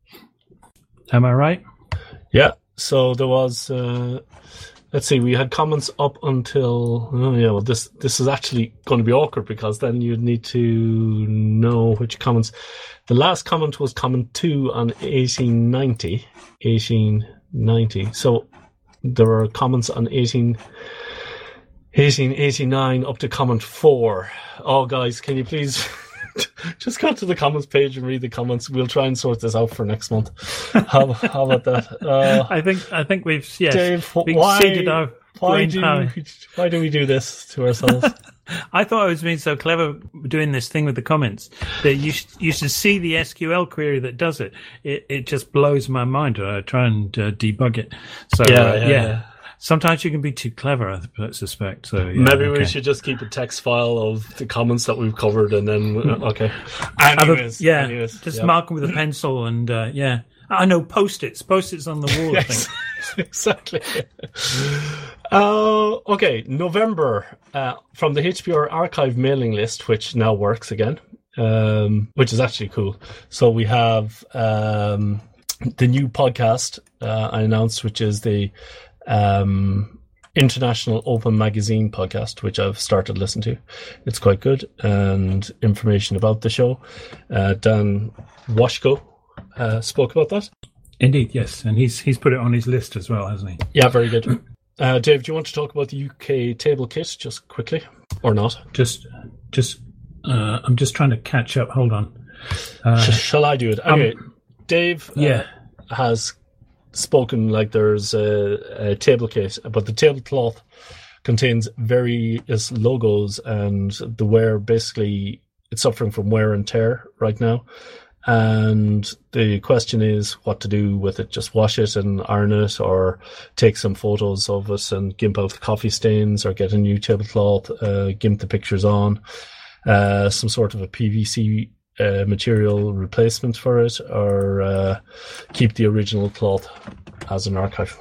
Am I right? Yeah. So there was. Uh, let's see. We had comments up until. Oh yeah. Well, this this is actually going to be awkward because then you'd need to know which comments. The last comment was comment two on eighteen ninety. eighteen ninety. So there were comments on eighteen. eighteen eighty-nine up to comment four. Oh, guys, can you please just go to the comments page and read the comments? We'll try and sort this out for next month. How, how about that? Uh, I think I think we've yes Dave, we've why, exceeded our why, brain do power. we, why do we do this to ourselves? I thought I was being so clever doing this thing with the comments that you should, you should see the S Q L query that does it. It it just blows my mind. I try and uh, debug it. So Yeah, uh, yeah, yeah. yeah. Sometimes you can be too clever, I suspect. So yeah, Maybe okay. we should just keep a text file of the comments that we've covered and then, uh, okay. Have a- Anyways, yeah, anyways, just yeah. mark them with a pencil and uh, yeah. I know post-its, post-its on the wall. I Yes, think. exactly. Uh, okay, November uh, from the H P R archive mailing list, which now works again, um, which is actually cool. So we have um, the new podcast uh, I announced, which is the um, International Open Magazine podcast, which I've started listening to. It's quite good, and information about the show. Uh, Dan Washko uh, spoke about that. Indeed, yes, and he's he's put it on his list as well, hasn't he? Yeah, very good. Uh, Dave, do you want to talk about the U K table kit just quickly, or not? Just, just, uh, I'm just trying to catch up. Hold on. Uh, Sh- shall I do it? Okay, Dave uh, yeah. has spoken like there's a, a table kit, but the tablecloth contains various logos, and the wear basically it's suffering from wear and tear right now. And the question is what to do with it. Just wash it and iron it, or take some photos of it and gimp out the coffee stains, or get a new tablecloth, uh, gimp the pictures on, uh, some sort of a P V C uh, material replacement for it, or uh, keep the original cloth as an archive.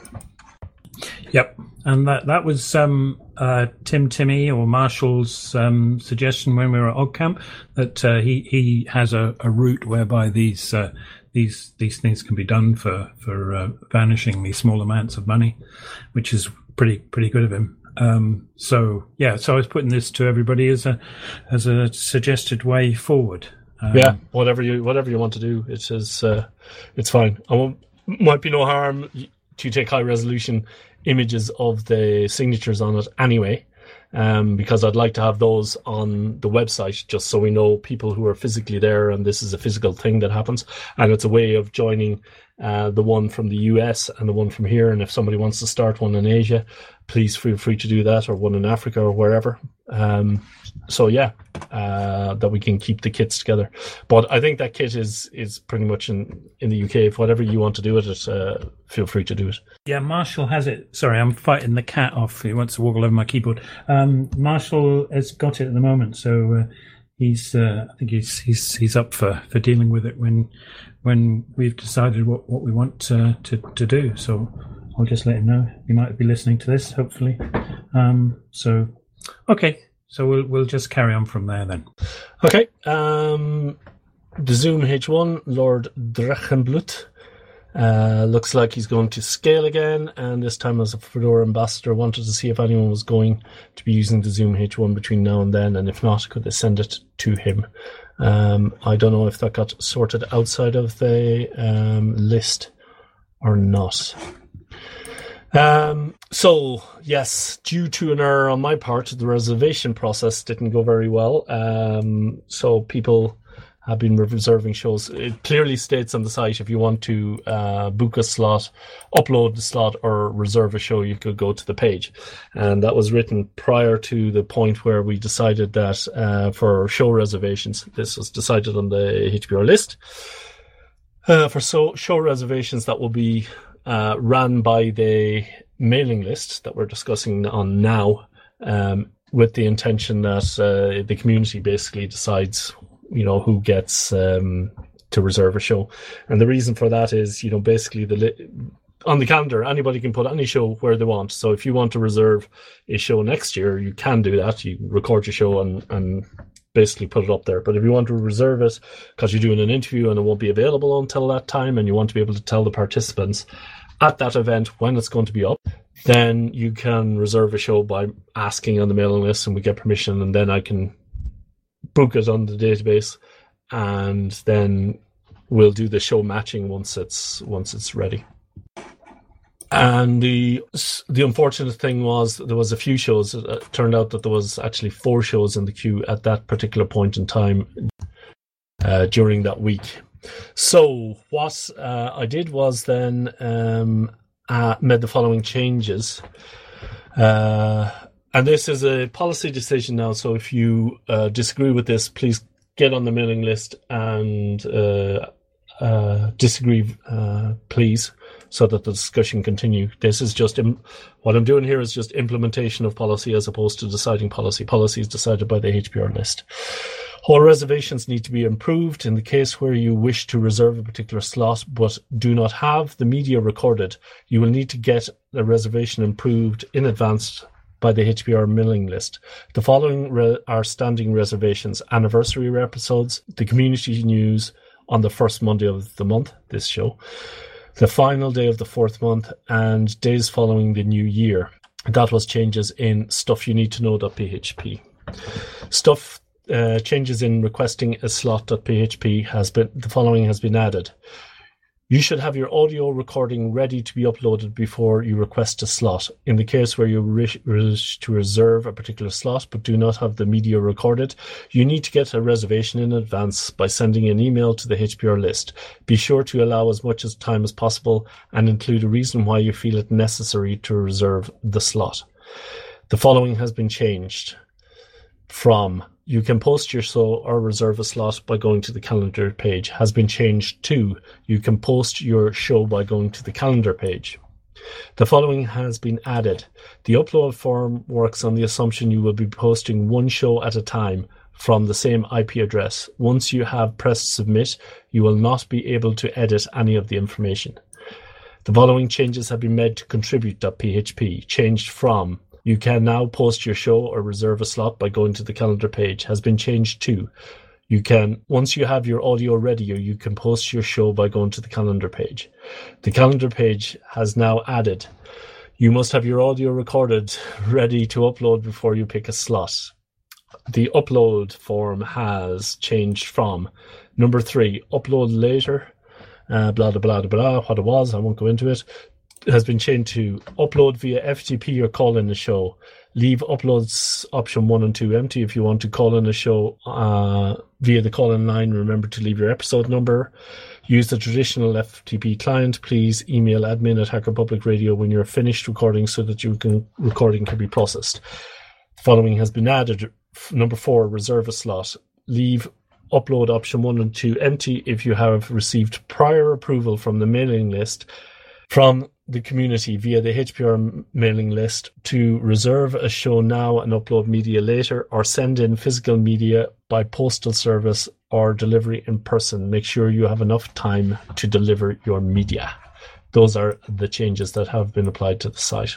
Yep, and that that was um, uh, Tim Timmy or Marshall's um, suggestion when we were at OggCamp, that uh, he he has a, a route whereby these uh, these these things can be done for for uh, vanishing these small amounts of money, which is pretty pretty good of him. Um, so yeah, so I was putting this to everybody as a as a suggested way forward. Um, Yeah, whatever you whatever you want to do, it is uh, it's fine. I won't, might be no harm to take high resolution images of the signatures on it anyway, um, because I'd like to have those on the website just so we know people who are physically there and this is a physical thing that happens, and it's a way of joining uh, the one from the U S and the one from here. And if somebody wants to start one in Asia, please feel free to do that, or one in Africa or wherever. Um, so yeah, uh, that we can keep the kits together. But I think that kit is is pretty much in, in the U K. If whatever you want to do with it, uh, feel free to do it. Yeah, Marshall has it. Sorry, I'm fighting the cat off. He wants to walk all over my keyboard. Um, Marshall has got it at the moment, so uh, he's. Uh, I think he's he's he's up for, for dealing with it when when we've decided what, what we want uh, to to do. So I'll just let him know. He might be listening to this, hopefully. Um, so okay, so we'll we'll just carry on from there then. Okay. Um, the Zoom H one, Lord Drachenblut, Uh, looks like he's going to scale again, and this time as a Fedora ambassador. Wanted to see if anyone was going to be using the Zoom H one between now and then, and if not, could they send it to him? Um, I don't know if that got sorted outside of the um, list or not. Um, so, yes, due to an error on my part, the reservation process didn't go very well. Um, so people have been reserving shows. It clearly states on the site if you want to uh, book a slot, upload the slot, or reserve a show, you could go to the page. And that was written prior to the point where we decided that uh, for show reservations, this was decided on the H P R list. Uh, for so, show reservations that will be uh, ran by the mailing list that we're discussing on now, um, with the intention that uh, the community basically decides, you know, who gets um, to reserve a show. And the reason for that is, you know, basically the li- on the calendar, anybody can put any show where they want. So if you want to reserve a show next year, you can do that. You record your show and, and basically put it up there. But if you want to reserve it because you're doing an interview and it won't be available until that time, and you want to be able to tell the participants at that event when it's going to be up, then you can reserve a show by asking on the mailing list, and we get permission, and then I can book it on the database, and then we'll do the show matching once it's once it's ready. And the the unfortunate thing was there was a few shows. It turned out that there was actually four shows in the queue at that particular point in time uh, during that week. So what uh, I did was then um, uh, made the following changes. Uh, and this is a policy decision now. So if you uh, disagree with this, please get on the mailing list and uh, uh, disagree, uh, please, so that the discussion continue. This is just, im- what I'm doing here is just implementation of policy as opposed to deciding policy. Policy is decided by the H P R list. All reservations need to be improved. In the case where you wish to reserve a particular slot but do not have the media recorded, you will need to get the reservation improved in advance by the H P R mailing list. The following re- are standing reservations: anniversary episodes, the community news on the first Monday of the month, this show, the final day of the fourth month, and days following the new year. That was changes in stuff you need to know.php. Stuff uh, changes in requesting a slot.php has been, the following has been added. You should have your audio recording ready to be uploaded before you request a slot. In the case where you wish to reserve a particular slot but do not have the media recorded, you need to get a reservation in advance by sending an email to the H P R list. Be sure to allow as much as time as possible and include a reason why you feel it necessary to reserve the slot. The following has been changed from you can post your show or reserve a slot by going to the calendar page has been changed to you can post your show by going to the calendar page. The following has been added. The upload form works on the assumption you will be posting one show at a time from the same I P address. Once you have pressed submit, you will not be able to edit any of the information. The following changes have been made to contribute.php, changed from you can now post your show or reserve a slot by going to the calendar page has been changed to you can, once you have your audio ready, or you can post your show by going to the calendar page. The calendar page has now added, you must have your audio recorded ready to upload before you pick a slot. The upload form has changed from number three, upload later, uh, blah, blah, blah, blah, what it was, I won't go into it, has been changed to upload via F T P or call in a show. Leave uploads option one and two empty. If you want to call in a show uh, via the call in line, remember to leave your episode number. Use the traditional F T P client. Please email admin at Hacker Public Radio when you're finished recording so that you can recording can be processed. The following has been added. Number four, reserve a slot. Leave upload option one and two empty if you have received prior approval from the mailing list from the community via the H P R mailing list to reserve a show now and upload media later, or send in physical media by postal service or delivery in person. Make sure you have enough time to deliver your media. Those are the changes that have been applied to the site.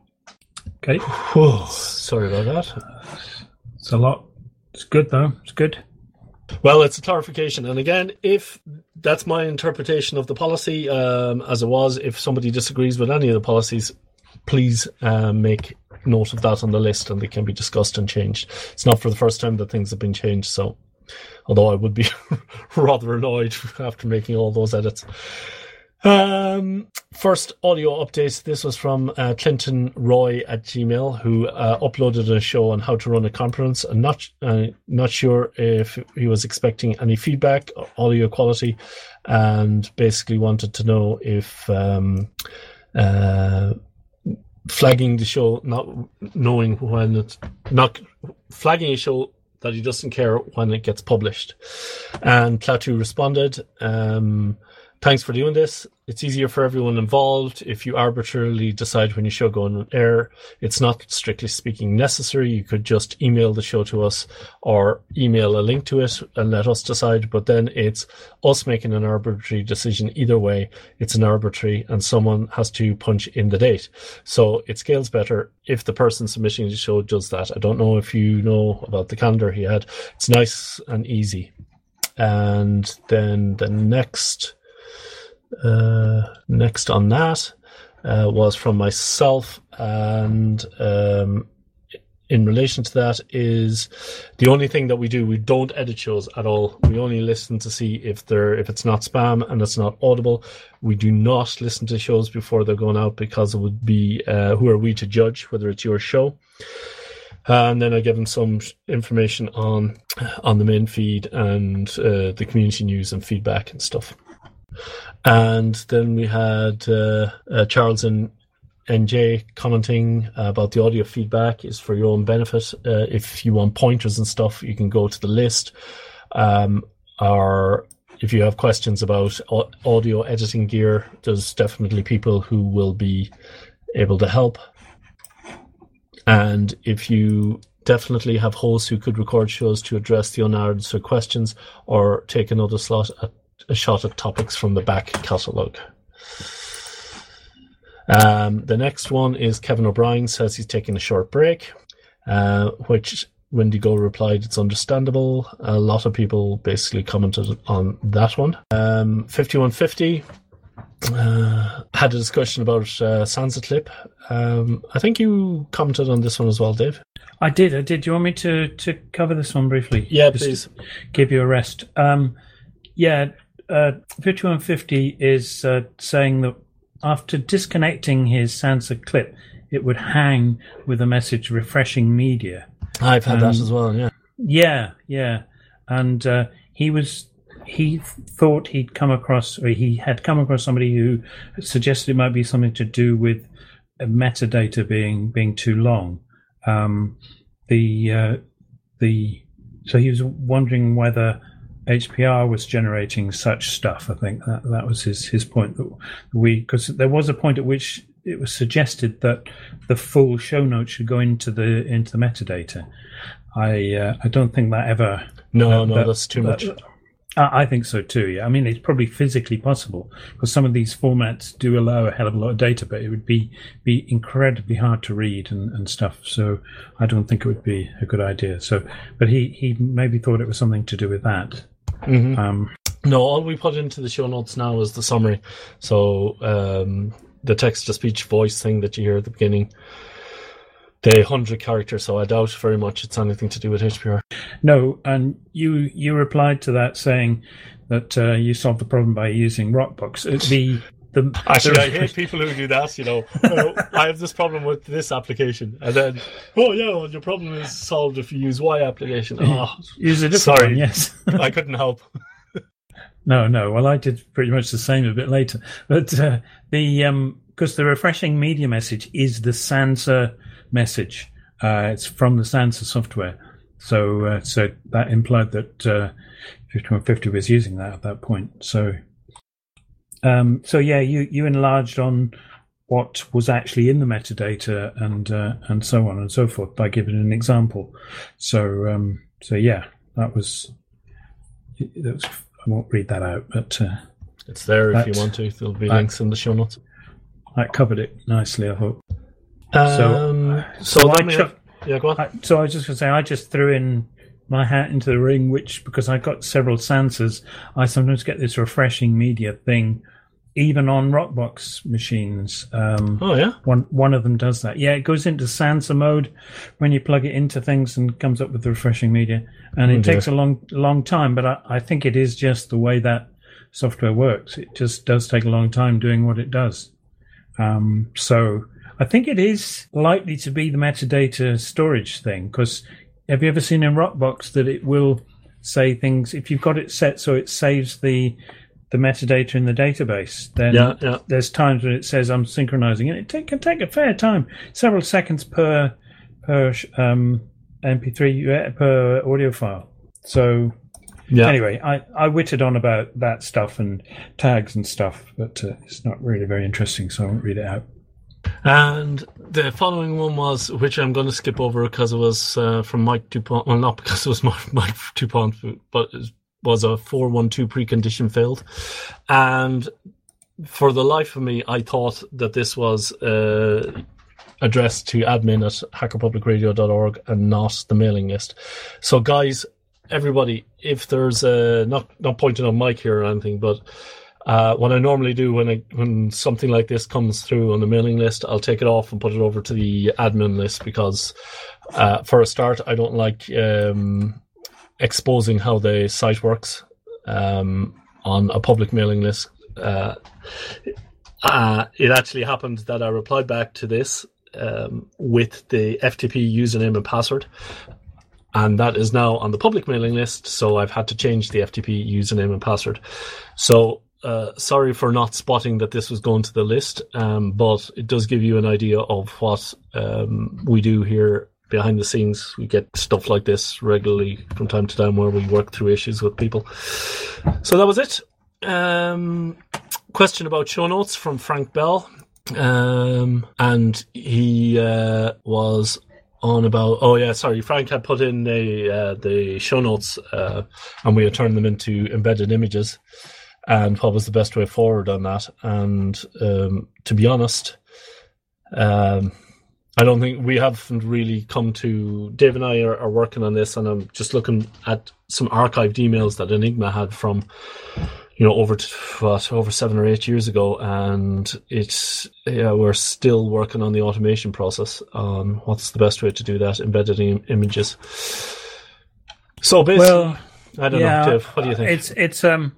Okay. Whew, sorry about that. It's a lot. It's good though. It's good. Well, it's a clarification. And again, if that's my interpretation of the policy um, as it was, if somebody disagrees with any of the policies, please uh, make note of that on the list and they can be discussed and changed. It's not for the first time that things have been changed. So, although I would be rather annoyed after making all those edits. Um, first audio update. This was from uh, Clinton Roy at Gmail, who uh, uploaded a show on how to run a conference. I'm not uh, not sure if he was expecting any feedback, audio quality, and basically wanted to know if um, uh, flagging the show, not knowing when it's not flagging a show that he doesn't care when it gets published. And Klaatu responded, um, thanks for doing this. It's easier for everyone involved if you arbitrarily decide when your show goes on air. It's not strictly speaking necessary. You could just email the show to us or email a link to it and let us decide. But then it's us making an arbitrary decision. Either way, it's an arbitrary and someone has to punch in the date. So it scales better if the person submitting the show does that. I don't know if you know about the calendar he had. It's nice and easy. And then the next... Uh, next on that uh, was from myself, and um, in relation to that is the only thing that we do, we don't edit shows at all. We only listen to see if they're if it's not spam and it's not audible. We do not listen to shows before they're going out because it would be uh, who are we to judge whether it's your show. And then I give them some information on on the main feed and uh, the community news and feedback and stuff. And then we had uh, uh, Charles and N J commenting about the audio feedback is for your own benefit. Uh, if you want pointers and stuff, you can go to the list. Um, or if you have questions about audio editing gear, there's definitely people who will be able to help. And if you definitely have hosts who could record shows to address the unanswered questions or take another slot at a shot at topics from the back catalogue. Um, the next one is Kevin O'Brien says he's taking a short break, uh, which Wendigo replied, it's understandable. A lot of people basically commented on that one. Um, fifty-one fifty uh, had a discussion about uh, Sansa Clip. Um, I think you commented on this one as well, Dave. I did, I did. Do you want me to, to cover this one briefly? Yeah, Just please. Give you a rest. Um, yeah, Uh, fifty-one fifty is uh, saying that after disconnecting his Sansa Clip, it would hang with a message refreshing media. I've had um, that as well, yeah. Yeah, yeah. And uh, he was he thought he'd come across, or he had come across somebody who suggested it might be something to do with metadata being being too long. Um, the uh, the so he was wondering whether H P R was generating such stuff. I think that that was his his point. That we because there was a point at which it was suggested that the full show notes should go into the into the metadata. I uh, I don't think that ever. No, uh, no, that, that's too that, much. I think so too. Yeah, I mean it's probably physically possible because some of these formats do allow a hell of a lot of data, but it would be be incredibly hard to read and, and stuff. So I don't think it would be a good idea. So, but he he maybe thought it was something to do with that. Mm-hmm. Um, no, all we put into the show notes now is the summary. So um, the text-to-speech voice thing that you hear at the beginning, the one hundred characters, so I doubt very much it's anything to do with H P R. No, and you you replied to that saying that uh, you solved the problem by using Rockbox. The the Actually, the, I hate people who do that, you know. Oh, I have this problem with this application. And then, oh, yeah, well, your problem is solved if you use Y application. Oh, use a different sorry. one, yes. I couldn't help. No, no. Well, I did pretty much the same a bit later. But uh, the um, because the refreshing media message is the Sansa message. Uh, it's from the Sansa software. So uh, so that implied that uh, fifty-one fifty was using that at that point. So um, so yeah, you, you enlarged on what was actually in the metadata and uh, and so on and so forth by giving an example. So um, so yeah, that was that was. I won't read that out, but uh, it's there if that, you want to. There'll be that, links in the show notes. That covered it nicely, I hope. Um, so, so, so I, me, cho- yeah, go on. I, so I was just going to say, I just threw in my hat into the ring, which, because I've got several Sansas, I sometimes get this refreshing media thing, even on Rockbox machines. Um, oh, yeah? One one of them does that. Yeah, it goes into Sansa mode when you plug it into things and comes up with the refreshing media. And it oh, takes a long, long time, but I, I think it is just the way that software works. It just does take a long time doing what it does. Um, so I think it is likely to be the metadata storage thing, because have you ever seen in Rockbox that it will say things, if you've got it set so it saves the the metadata in the database, then yeah, yeah. there's times when it says I'm synchronizing it. It take, can take a fair time, several seconds per per um, M P three, per audio file. So yeah. Anyway, I, I wittered on about that stuff and tags and stuff, but uh, it's not really very interesting, so I won't read it out. And the following one was, which I'm going to skip over because it was uh, from Mike Dupont. Well, not because it was Mike Dupont, but it was a four one two precondition failed. And for the life of me, I thought that this was uh, addressed to admin at hacker public radio dot org and not the mailing list. So, guys, everybody, if there's a, not not pointing on Mike here or anything, but uh, what I normally do when I, when something like this comes through on the mailing list, I'll take it off and put it over to the admin list, because uh, for a start, I don't like um, exposing how the site works um, on a public mailing list. Uh, uh, it actually happened that I replied back to this um, with the F T P username and password. And that is now on the public mailing list, so I've had to change the F T P username and password. So uh, sorry for not spotting that this was going to the list, um, but it does give you an idea of what um, we do here behind the scenes. We get stuff like this regularly from time to time where we work through issues with people. So that was it. Um, question about show notes from Frank Bell. Um, and he uh, was... on about oh yeah sorry Frank had put in the uh, the show notes uh, and we had turned them into embedded images, and what was the best way forward on that. And um, to be honest, um, I don't think we haven't really come to. Dave and I are, are working on this, and I'm just looking at some archived emails that Enigma had from, you know, over to, what, over seven or eight years ago, and it's yeah, we're still working on the automation process on what's the best way to do that, embedded im- images. So basically, well, I don't yeah, know, Dave, what do you think? It's it's um,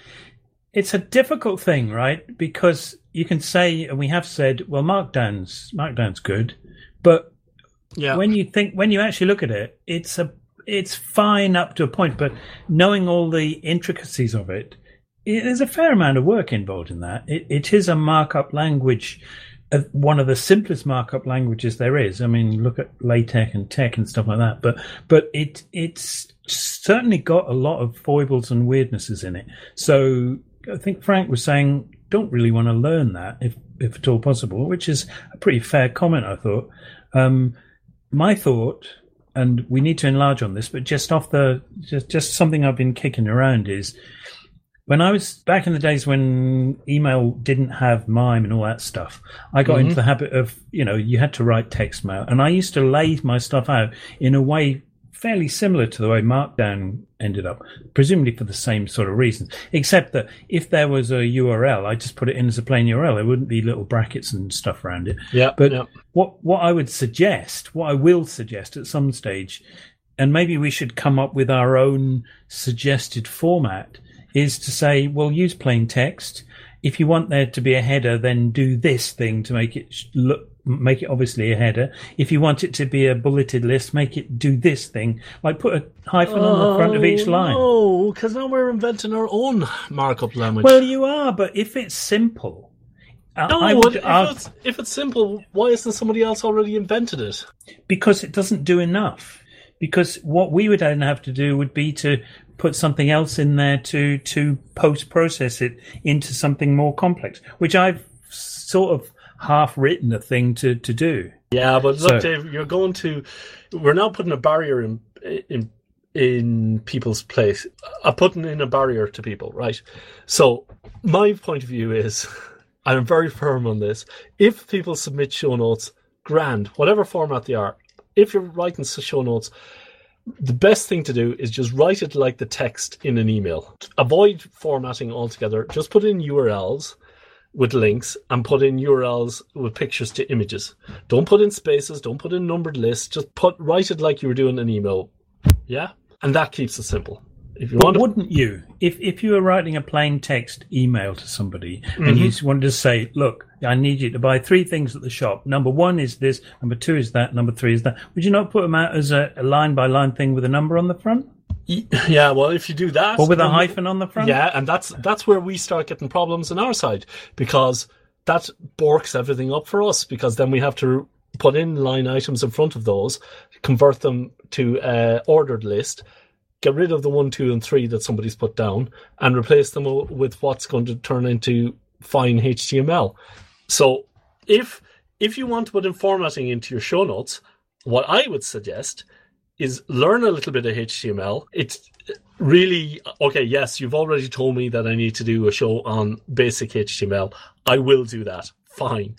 it's a difficult thing, right? Because you can say, and we have said, well, Markdown's Markdown's good, but yeah. when you think, when you actually look at it, it's a it's fine up to a point, but knowing all the intricacies of it. There's a fair amount of work involved in that. It, it is a markup language, uh, one of the simplest markup languages there is. I mean, look at LaTeX and Tech and stuff like that. But but it it's certainly got a lot of foibles and weirdnesses in it. So I think Frank was saying, don't really want to learn that if if at all possible, which is a pretty fair comment, I thought. Um, my thought, and we need to enlarge on this, but just off the just just something I've been kicking around is. When I was back in the days when email didn't have MIME and all that stuff, I got mm-hmm. into the habit of, you know, you had to write text mail. And I used to lay my stuff out in a way fairly similar to the way Markdown ended up, presumably for the same sort of reasons, except that if there was a U R L, I just put it in as a plain U R L. There wouldn't be little brackets and stuff around it. Yeah. But yeah. what what I would suggest, what I will suggest at some stage, and maybe we should come up with our own suggested format, is to say, well, use plain text. If you want there to be a header, then do this thing to make it look, make it obviously a header. If you want it to be a bulleted list, make it do this thing. Like put a hyphen oh, on the front of each line. Oh, because now we're inventing our own markup language. Well, you are, but if it's simple. No, I would, if, it's, if it's simple, why isn't somebody else already invented it? Because it doesn't do enough. Because what we would then have to do would be to put something else in there to to post-process it into something more complex, which I've sort of half-written a thing to, to do. Yeah, but look, so, Dave, you're going to... We're now putting a barrier in in in people's place. I'm putting in a barrier to people, right? So my point of view is, and I'm very firm on this, if people submit show notes, grand, whatever format they are, if you're writing show notes, the best thing to do is just write it like the text in an email. Avoid formatting altogether. Just put in U R Ls with links and put in U R Ls with pictures to images. Don't put in spaces. Don't put in numbered lists. Just put write it like you were doing an email. Yeah? And that keeps it simple. If you but want to... wouldn't you, if if you were writing a plain text email to somebody mm-hmm. and you wanted to say, look, I need you to buy three things at the shop. Number one is this. Number two is that. Number three is that. Would you not put them out as a, a line-by-line thing with a number on the front? Yeah, well, if you do that... Or with a hyphen on the front? Yeah, and that's that's where we start getting problems on our side, because that borks everything up for us, because then we have to put in line items in front of those, convert them to uh, ordered list, get rid of the one, two, and three that somebody's put down, and replace them with what's going to turn into fine H T M L. So if if you want to put in formatting into your show notes, what I would suggest is learn a little bit of H T M L. It's really, okay, yes, you've already told me that I need to do a show on basic H T M L. I will do that. Fine.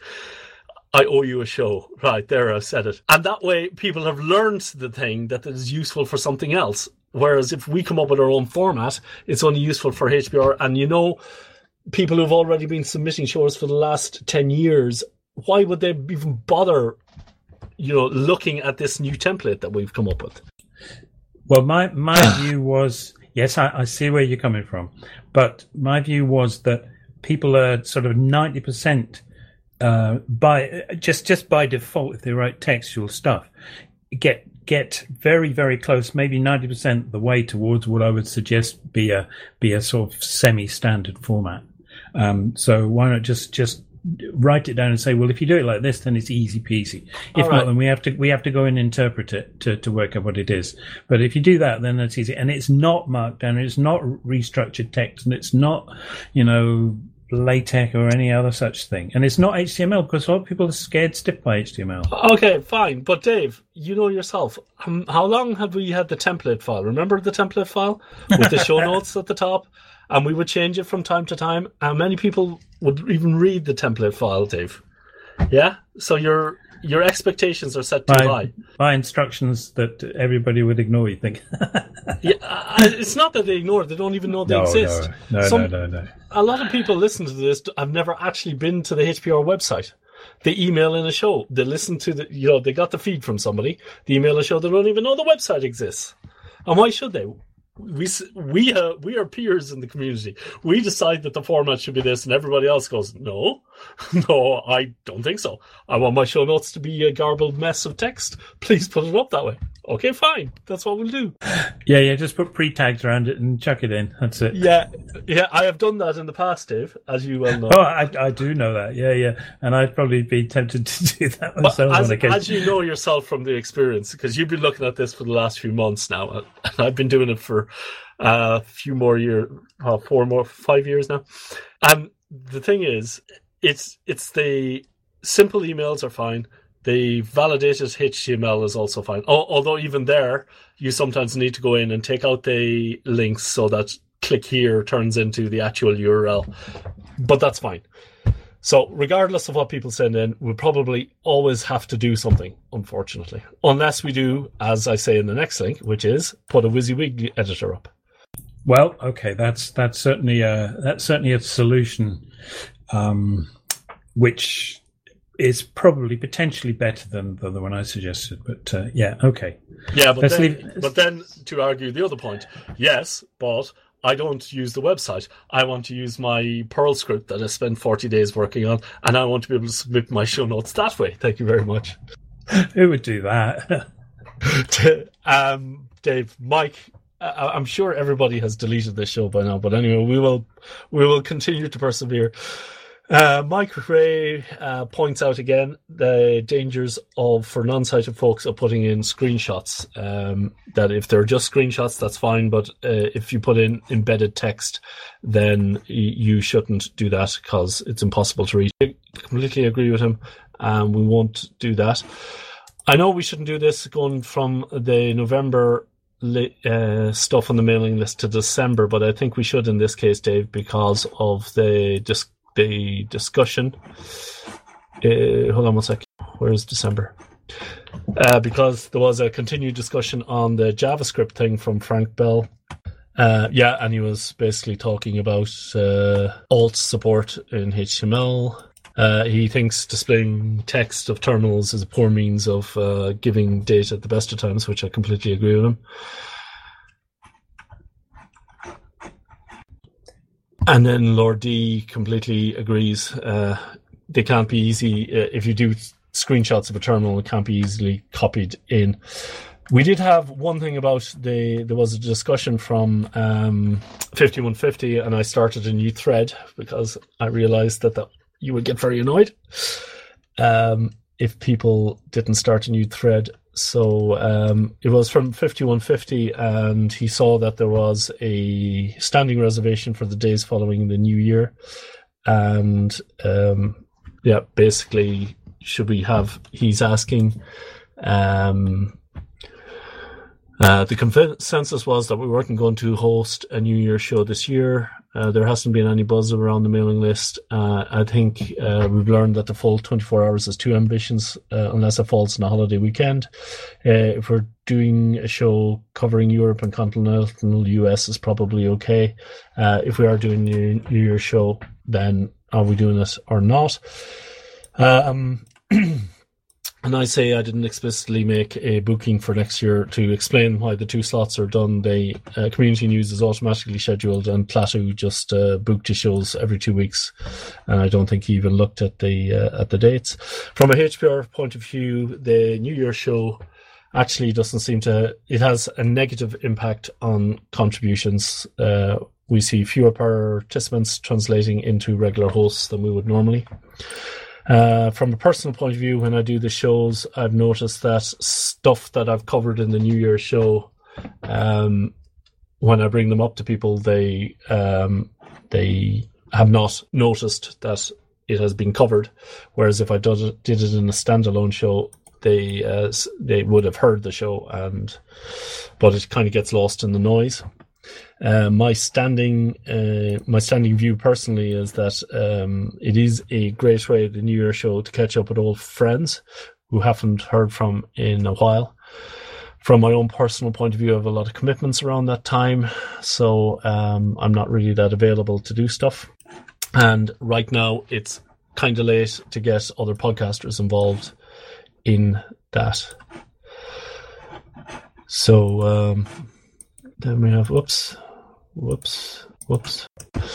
I owe you a show. Right, there, I've said it. And that way people have learned the thing that is useful for something else. Whereas if we come up with our own format, it's only useful for H P R. And you know, people who've already been submitting shows for the last ten years, why would they even bother, you know, looking at this new template that we've come up with? Well, my, my view was, yes, I, I see where you're coming from. But my view was that people are sort of ninety percent uh, by just, just by default, if they write textual stuff, get get very, very close, maybe ninety percent the way towards what I would suggest be a be a sort of semi-standard format. Um, so why not just just write it down and say, well, if you do it like this, then it's easy peasy. If right. not, then we have to we have to go and interpret it to, to work out what it is. But if you do that, then that's easy. And it's not markdown, it's not restructured text, and it's not, you know, LaTeX or any other such thing. And it's not H T M L, because a lot of people are scared stiff by H T M L. Okay, fine. But Dave, you know yourself, um, how long have we had the template file? Remember the template file with the show notes at the top? And we would change it from time to time. And many people would even read the template file, Dave. Yeah? So your your expectations are set too by, high. By instructions that everybody would ignore, you think? Yeah, it's not that they ignore it. They don't even know they no, exist. No, no, Some, no, no, no. A lot of people listen to this have never actually been to the H P R website. They email in a show. They listen to the, you know, they got the feed from somebody. They email a show. They don't even know the website exists. And why should they? We we uh, we are peers in the community. We decide that the format should be this, and everybody else goes, no, no, I don't think so. I want my show notes to be a garbled mess of text. Please put it up that way. Okay, fine. That's what we'll do. Yeah, yeah, just put pre-tags around it and chuck it in. That's it. Yeah, yeah, I have done that in the past, Dave, as you well know. Oh, I, I do know that. Yeah, yeah. And I'd probably be tempted to do that myself as, on occasion. As you know yourself from the experience, because you've been looking at this for the last few months now, and I've been doing it for a few more years, uh, four more, five years now. And the thing is, it's it's the simple emails are fine. The validated H T M L is also fine. O- although even there, you sometimes need to go in and take out the links so that click here turns into the actual U R L. But that's fine. So regardless of what people send in, we'll probably always have to do something, unfortunately. Unless we do, as I say in the next link, which is put a WYSIWYG editor up. Well, okay, that's that's certainly a that's certainly a solution, um, which is probably potentially better than, than the one I suggested. But uh, yeah, okay. Yeah, but Let's then, leave... but then to argue the other point, yes, but I don't use the website. I want to use my Perl script that I spent forty days working on, and I want to be able to submit my show notes that way. Thank you very much. Who would do that? um, Dave, Mike, uh, I'm sure everybody has deleted this show by now, but anyway, we will we will continue to persevere. Uh, Mike Ray uh, points out again the dangers of, for non-sighted folks, of putting in screenshots. Um, that if they're just screenshots, that's fine, but uh, if you put in embedded text, then y- you shouldn't do that because it's impossible to read. I completely agree with him. Um, we won't do that. I know we shouldn't do this going from the November li- uh, stuff on the mailing list to December, but I think we should in this case, Dave, because of the dis- the discussion. Uh, hold on one sec. Where is December? uh, because there was a continued discussion on the JavaScript thing from Frank Bell. Uh, yeah, and he was basically talking about uh, alt support in H T M L. Uh, he thinks displaying text of terminals is a poor means of uh, giving data at the best of times, which I completely agree with him. And then Lord D completely agrees. Uh, they can't be easy. Uh, if you do screenshots of a terminal, it can't be easily copied in. We did have one thing about the, there was a discussion from um, fifty-one fifty, and I started a new thread because I realized that that you would get very annoyed um, if people didn't start a new thread. So um, it was from fifty-one fifty, and he saw that there was a standing reservation for the days following the new year. And um, yeah, basically, should we have, he's asking, um, uh, the consensus was that we weren't going to host a New Year show this year. Uh, there hasn't been any buzz around the mailing list. Uh, I think uh, we've learned that the full twenty-four hours is too ambitious uh, unless it falls on a holiday weekend. Uh, if we're doing a show covering Europe and continental U S, is probably okay. Uh, if we are doing a New Year show, then are we doing it or not? Um, and I say I didn't explicitly make a booking for next year to explain why the two slots are done. They uh, Community News is automatically scheduled, and Plateau just uh, booked his shows every two weeks, and I don't think he even looked at the uh, at the dates. From a H P R point of view, the New Year show actually doesn't seem to. It has a negative impact on contributions. Uh, we see fewer participants translating into regular hosts than we would normally. Uh, from a personal point of view, when I do the shows, I've noticed that stuff that I've covered in the New Year show, um, when I bring them up to people, they um, they have not noticed that it has been covered. Whereas if I did it, did it in a standalone show, they uh, they would have heard the show, and but it kind of gets lost in the noise. Uh, my standing, uh, my standing view personally is that um, it is a great way, the New Year show, to catch up with old friends who haven't heard from in a while. From my own personal point of view, I have a lot of commitments around that time, so um, I'm not really that available to do stuff. And right now, it's kind of late to get other podcasters involved in that. So um, then we have, whoops. Whoops, whoops.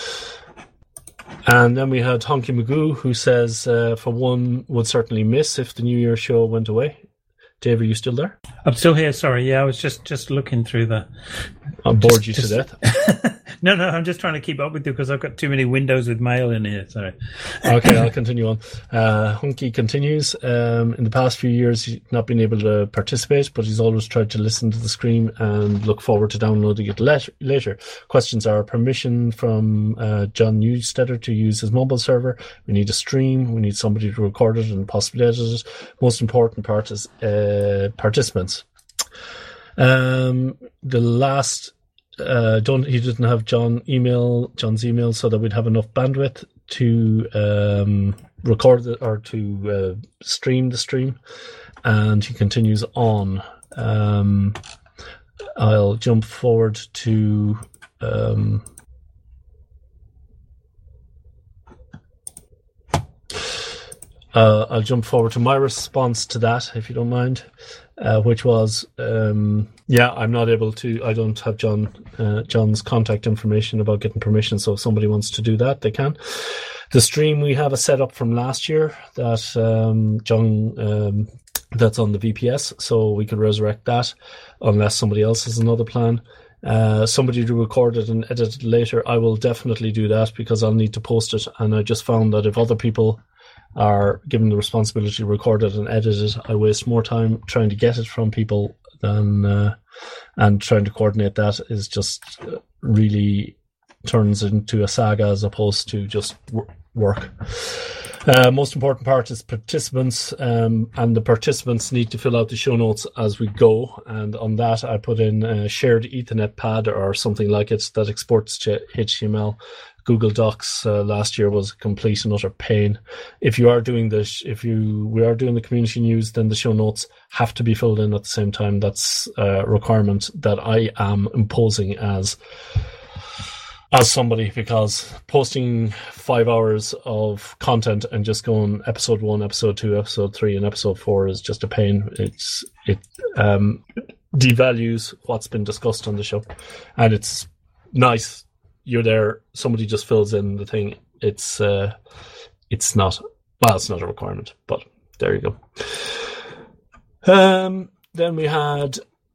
And then we had Honky Magoo, who says, uh, for one, would certainly miss if the New Year show went away. Dave, are you still there? I'm still here, sorry. Yeah, I was just, just looking through the... I bored you just, to death. No, no, I'm just trying to keep up with you because I've got too many windows with mail in here. Sorry. Okay, I'll continue on. Uh, Hunky continues. Um, in the past few years, he's not been able to participate, but he's always tried to listen to the stream and look forward to downloading it later. Questions are permission from uh, John Newstetter to use his mobile server. We need a stream. We need somebody to record it and possibly edit it. Most important part is uh, participants. Um, the last... Uh, don't he didn't have John email John's email so that we'd have enough bandwidth to um, record it or to uh, stream the stream, and he continues on. Um, I'll jump forward to um, uh, I'll jump forward to my response to that, if you don't mind. Uh, which was, um, yeah, I'm not able to, I don't have John uh, John's contact information about getting permission, so if somebody wants to do that, they can. The stream, we have a setup from last year that um, John, um, that's on the V P S, so we could resurrect that unless somebody else has another plan. Uh, somebody to record it and edit it later, I will definitely do that because I'll need to post it, and I just found that if other people are given the responsibility to record it and edit it, I waste more time trying to get it from people than uh, and trying to coordinate that is just really turns into a saga as opposed to just w- work. Uh, most important part is participants, um, and the participants need to fill out the show notes as we go. And on that, I put in a shared Ethernet pad or something like it that exports to H T M L. Google Docs uh, last year was a complete and utter pain. If you are doing this, if you we are doing the community news, then the show notes have to be filled in at the same time. That's a requirement that I am imposing as as somebody, because posting five hours of content and just going episode one, episode two, episode three, and episode four is just a pain. It's it um, devalues what's been discussed on the show, and it's nice. You're there, somebody just fills in the thing. It's uh, it's not, well, it's not a requirement, but there you go. Um, then we had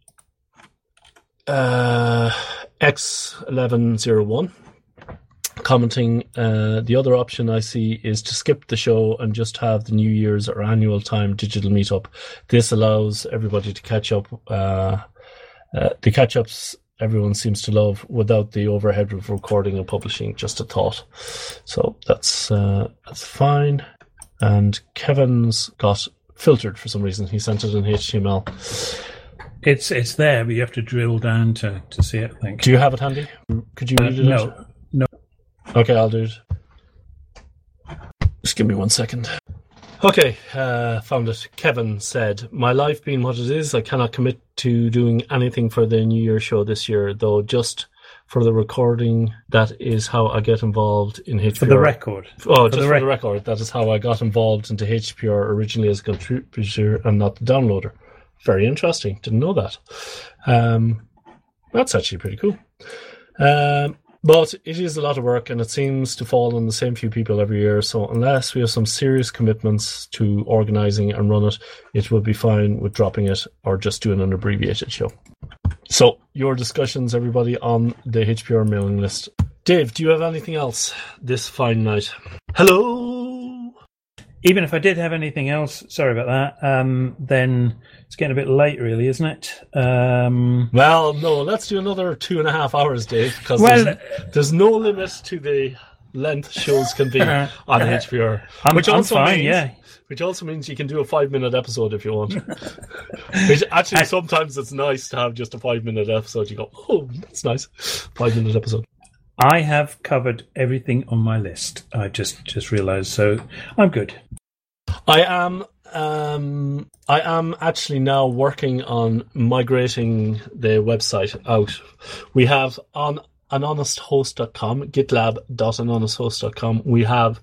uh, X eleven oh one commenting, uh, the other option I see is to skip the show and just have the New Year's or annual time digital meetup. This allows everybody to catch up, uh, uh, the catch-ups everyone seems to love without the overhead of recording and publishing. Just a thought. So that's uh, that's fine. And Kevin's got filtered for some reason. He sent it in H T M L. It's it's there, but you have to drill down to, to see it, I think. Do you have it handy? Could you read uh, it? No. Out? No. Okay, I'll do it. Just give me one second. Okay, uh, found it. Kevin said, my life being what it is, I cannot commit to doing anything for the New Year show this year, though just for the recording, that is how I get involved in H P R. For the record. Oh, for just the for rec- the record. That is how I got involved into H P R originally as a contributor and not the downloader. Very interesting. Didn't know that. Um, that's actually pretty cool. Um, But it is a lot of work, and it seems to fall on the same few people every year. So unless we have some serious commitments to organising and run it, it will be fine with dropping it or just doing an abbreviated show. So your discussions, everybody, on the H P R mailing list. Dave, do you have anything else this fine night? Hello? Even if I did have anything else, sorry about that, um, then it's getting a bit late, really, isn't it? Um, well, no, let's do another two and a half hours, Dave, because well, there's, there's no limit to the length shows can be on H P R. I'm, which I'm also fine, means, yeah. Which also means you can do a five-minute episode if you want. Which actually, I, sometimes it's nice to have just a five-minute episode. You go, oh, that's nice. Five-minute episode. I have covered everything on my list. I just, just realised, so I'm good. I am um, I am actually now working on migrating the website out. We have on anhonest host dot com, gitlab dot anhonest host dot com, we have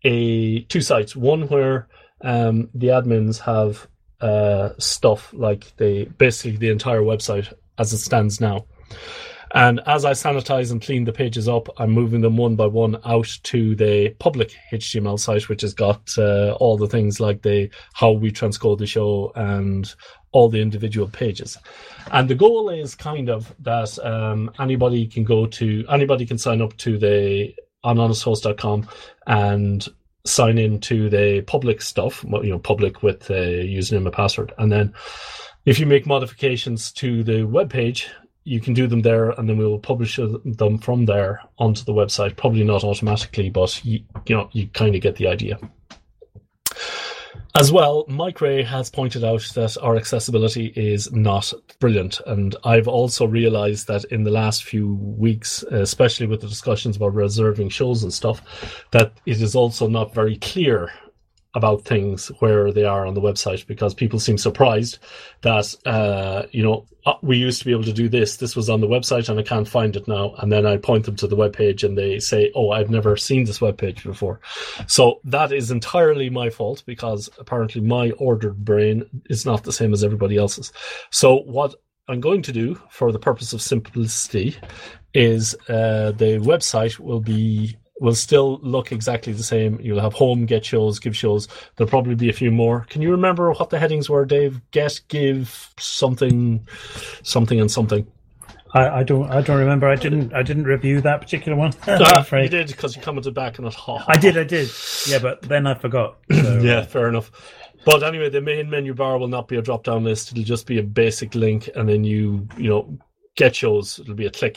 a two sites. One where um, the admins have uh, stuff like they basically the entire website as it stands now. And as I sanitize and clean the pages up, I'm moving them one by one out to the public H T M L site, which has got uh, all the things like the how we transcode the show and all the individual pages. And the goal is kind of that um, anybody can go to, anybody can sign up to the on honest host dot com and sign into the public stuff, you know, public with a username and password. And then if you make modifications to the web page, you can do them there, and then we will publish them from there onto the website. Probably not automatically, but you, you know, you kind of get the idea. As well, Mike Ray has pointed out that our accessibility is not brilliant, and I've also realized that in the last few weeks, especially with the discussions about reserving shows and stuff, that it is also not very clear about things where they are on the website, because people seem surprised that, uh, you know, we used to be able to do this. This was on the website and I can't find it now. And then I point them to the webpage and they say, oh, I've never seen this webpage before. So that is entirely my fault, because apparently my ordered brain is not the same as everybody else's. So what I'm going to do, for the purpose of simplicity, is uh, the website will be will still look exactly the same. You'll have home, get shows, give shows. There'll probably be a few more. Can you remember what the headings were, Dave? Get, give, something, something, and something. I, I don't. I don't remember. I didn't. I didn't review that particular one. I'm Ah, afraid. you did, because you commented back on it. Ha, ha, I did. I did. Yeah, but then I forgot. So, yeah, uh, fair enough. But anyway, the main menu bar will not be a drop-down list. It'll just be a basic link, and then you, you know, get shows. It'll be a click.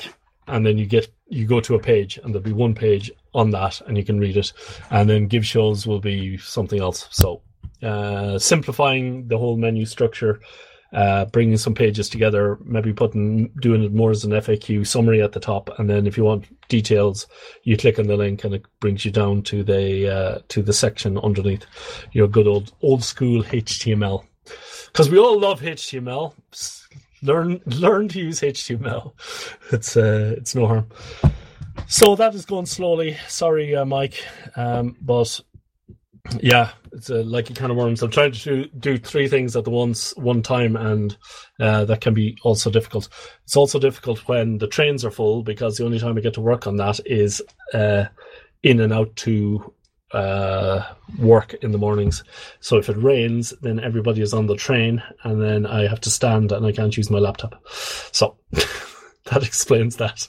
and then you get you go to a page, and there'll be one page on that, and you can read it. And then give shows will be something else. So uh, simplifying the whole menu structure, uh, bringing some pages together, maybe putting doing it more as an F A Q summary at the top, and then if you want details, you click on the link, and it brings you down to the uh, to the section underneath. Your good old old school H T M L, because we all love H T M L. Learn learn to use H T M L. It's uh, it's no harm. So that is going slowly. Sorry, uh, Mike, um, but yeah, it's uh, like a can of worms. I'm trying to do, do three things at the once one time, and uh, that can be also difficult. It's also difficult when the trains are full, because the only time I get to work on that is uh, in and out to uh work in the mornings. So if it rains, then everybody is on the train, and then I have to stand and I can't use my laptop. So that explains that.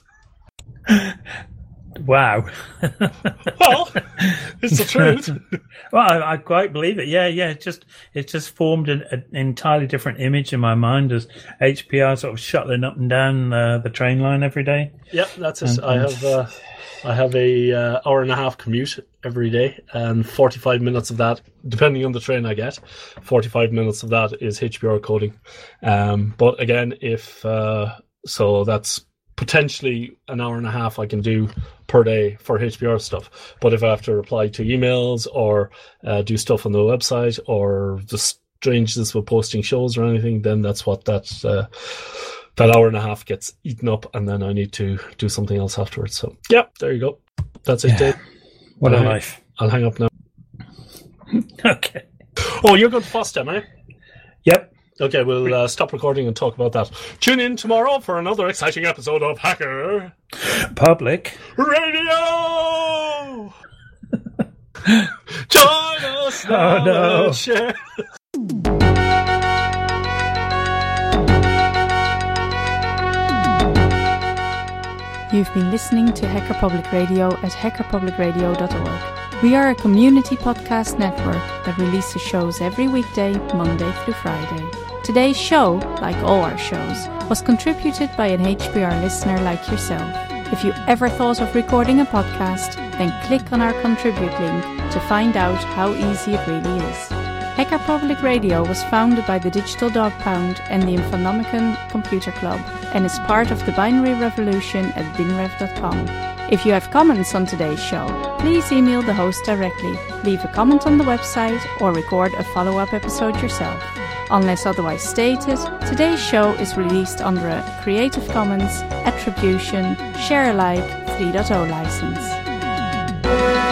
Wow. Well, it's the truth. Well, I, I quite believe it. Yeah, yeah. It just it just formed an, an entirely different image in my mind as H P R sort of shuttling up and down uh, the train line every day. Yep, that's it. And, I have uh, I have a uh, hour and a half commute every day, and forty-five minutes of that, depending on the train I get, forty-five minutes of that is H P R coding. Um, but again, if uh, so, that's potentially an hour and a half I can do per day for H P R stuff. But if I have to reply to emails or uh, do stuff on the website, or the strangeness with posting shows or anything, then that's what that uh, that hour and a half gets eaten up, and then I need to do something else afterwards. So yeah, there you go. That's it, yeah. Dave. What I'll a hang, life. I'll hang up now. Okay. Oh, you're going to FOSDEM, eh? Yep. Okay, we'll uh, stop recording and talk about that. Tune in tomorrow for another exciting episode of Hacker Public Radio! Join us now. Oh, no. And share. You've been listening to Hacker Public Radio at hacker public radio dot org. We are a community podcast network that releases shows every weekday, Monday through Friday. Today's show, like all our shows, was contributed by an H P R listener like yourself. If you ever thought of recording a podcast, then click on our contribute link to find out how easy it really is. Hacker Public Radio was founded by the Digital Dog Pound and the Infonomicon Computer Club, and is part of the binary revolution at binrev dot com. If you have comments on today's show, please email the host directly, leave a comment on the website, or record a follow-up episode yourself. Unless otherwise stated, today's show is released under a Creative Commons Attribution Share Alike three point oh license.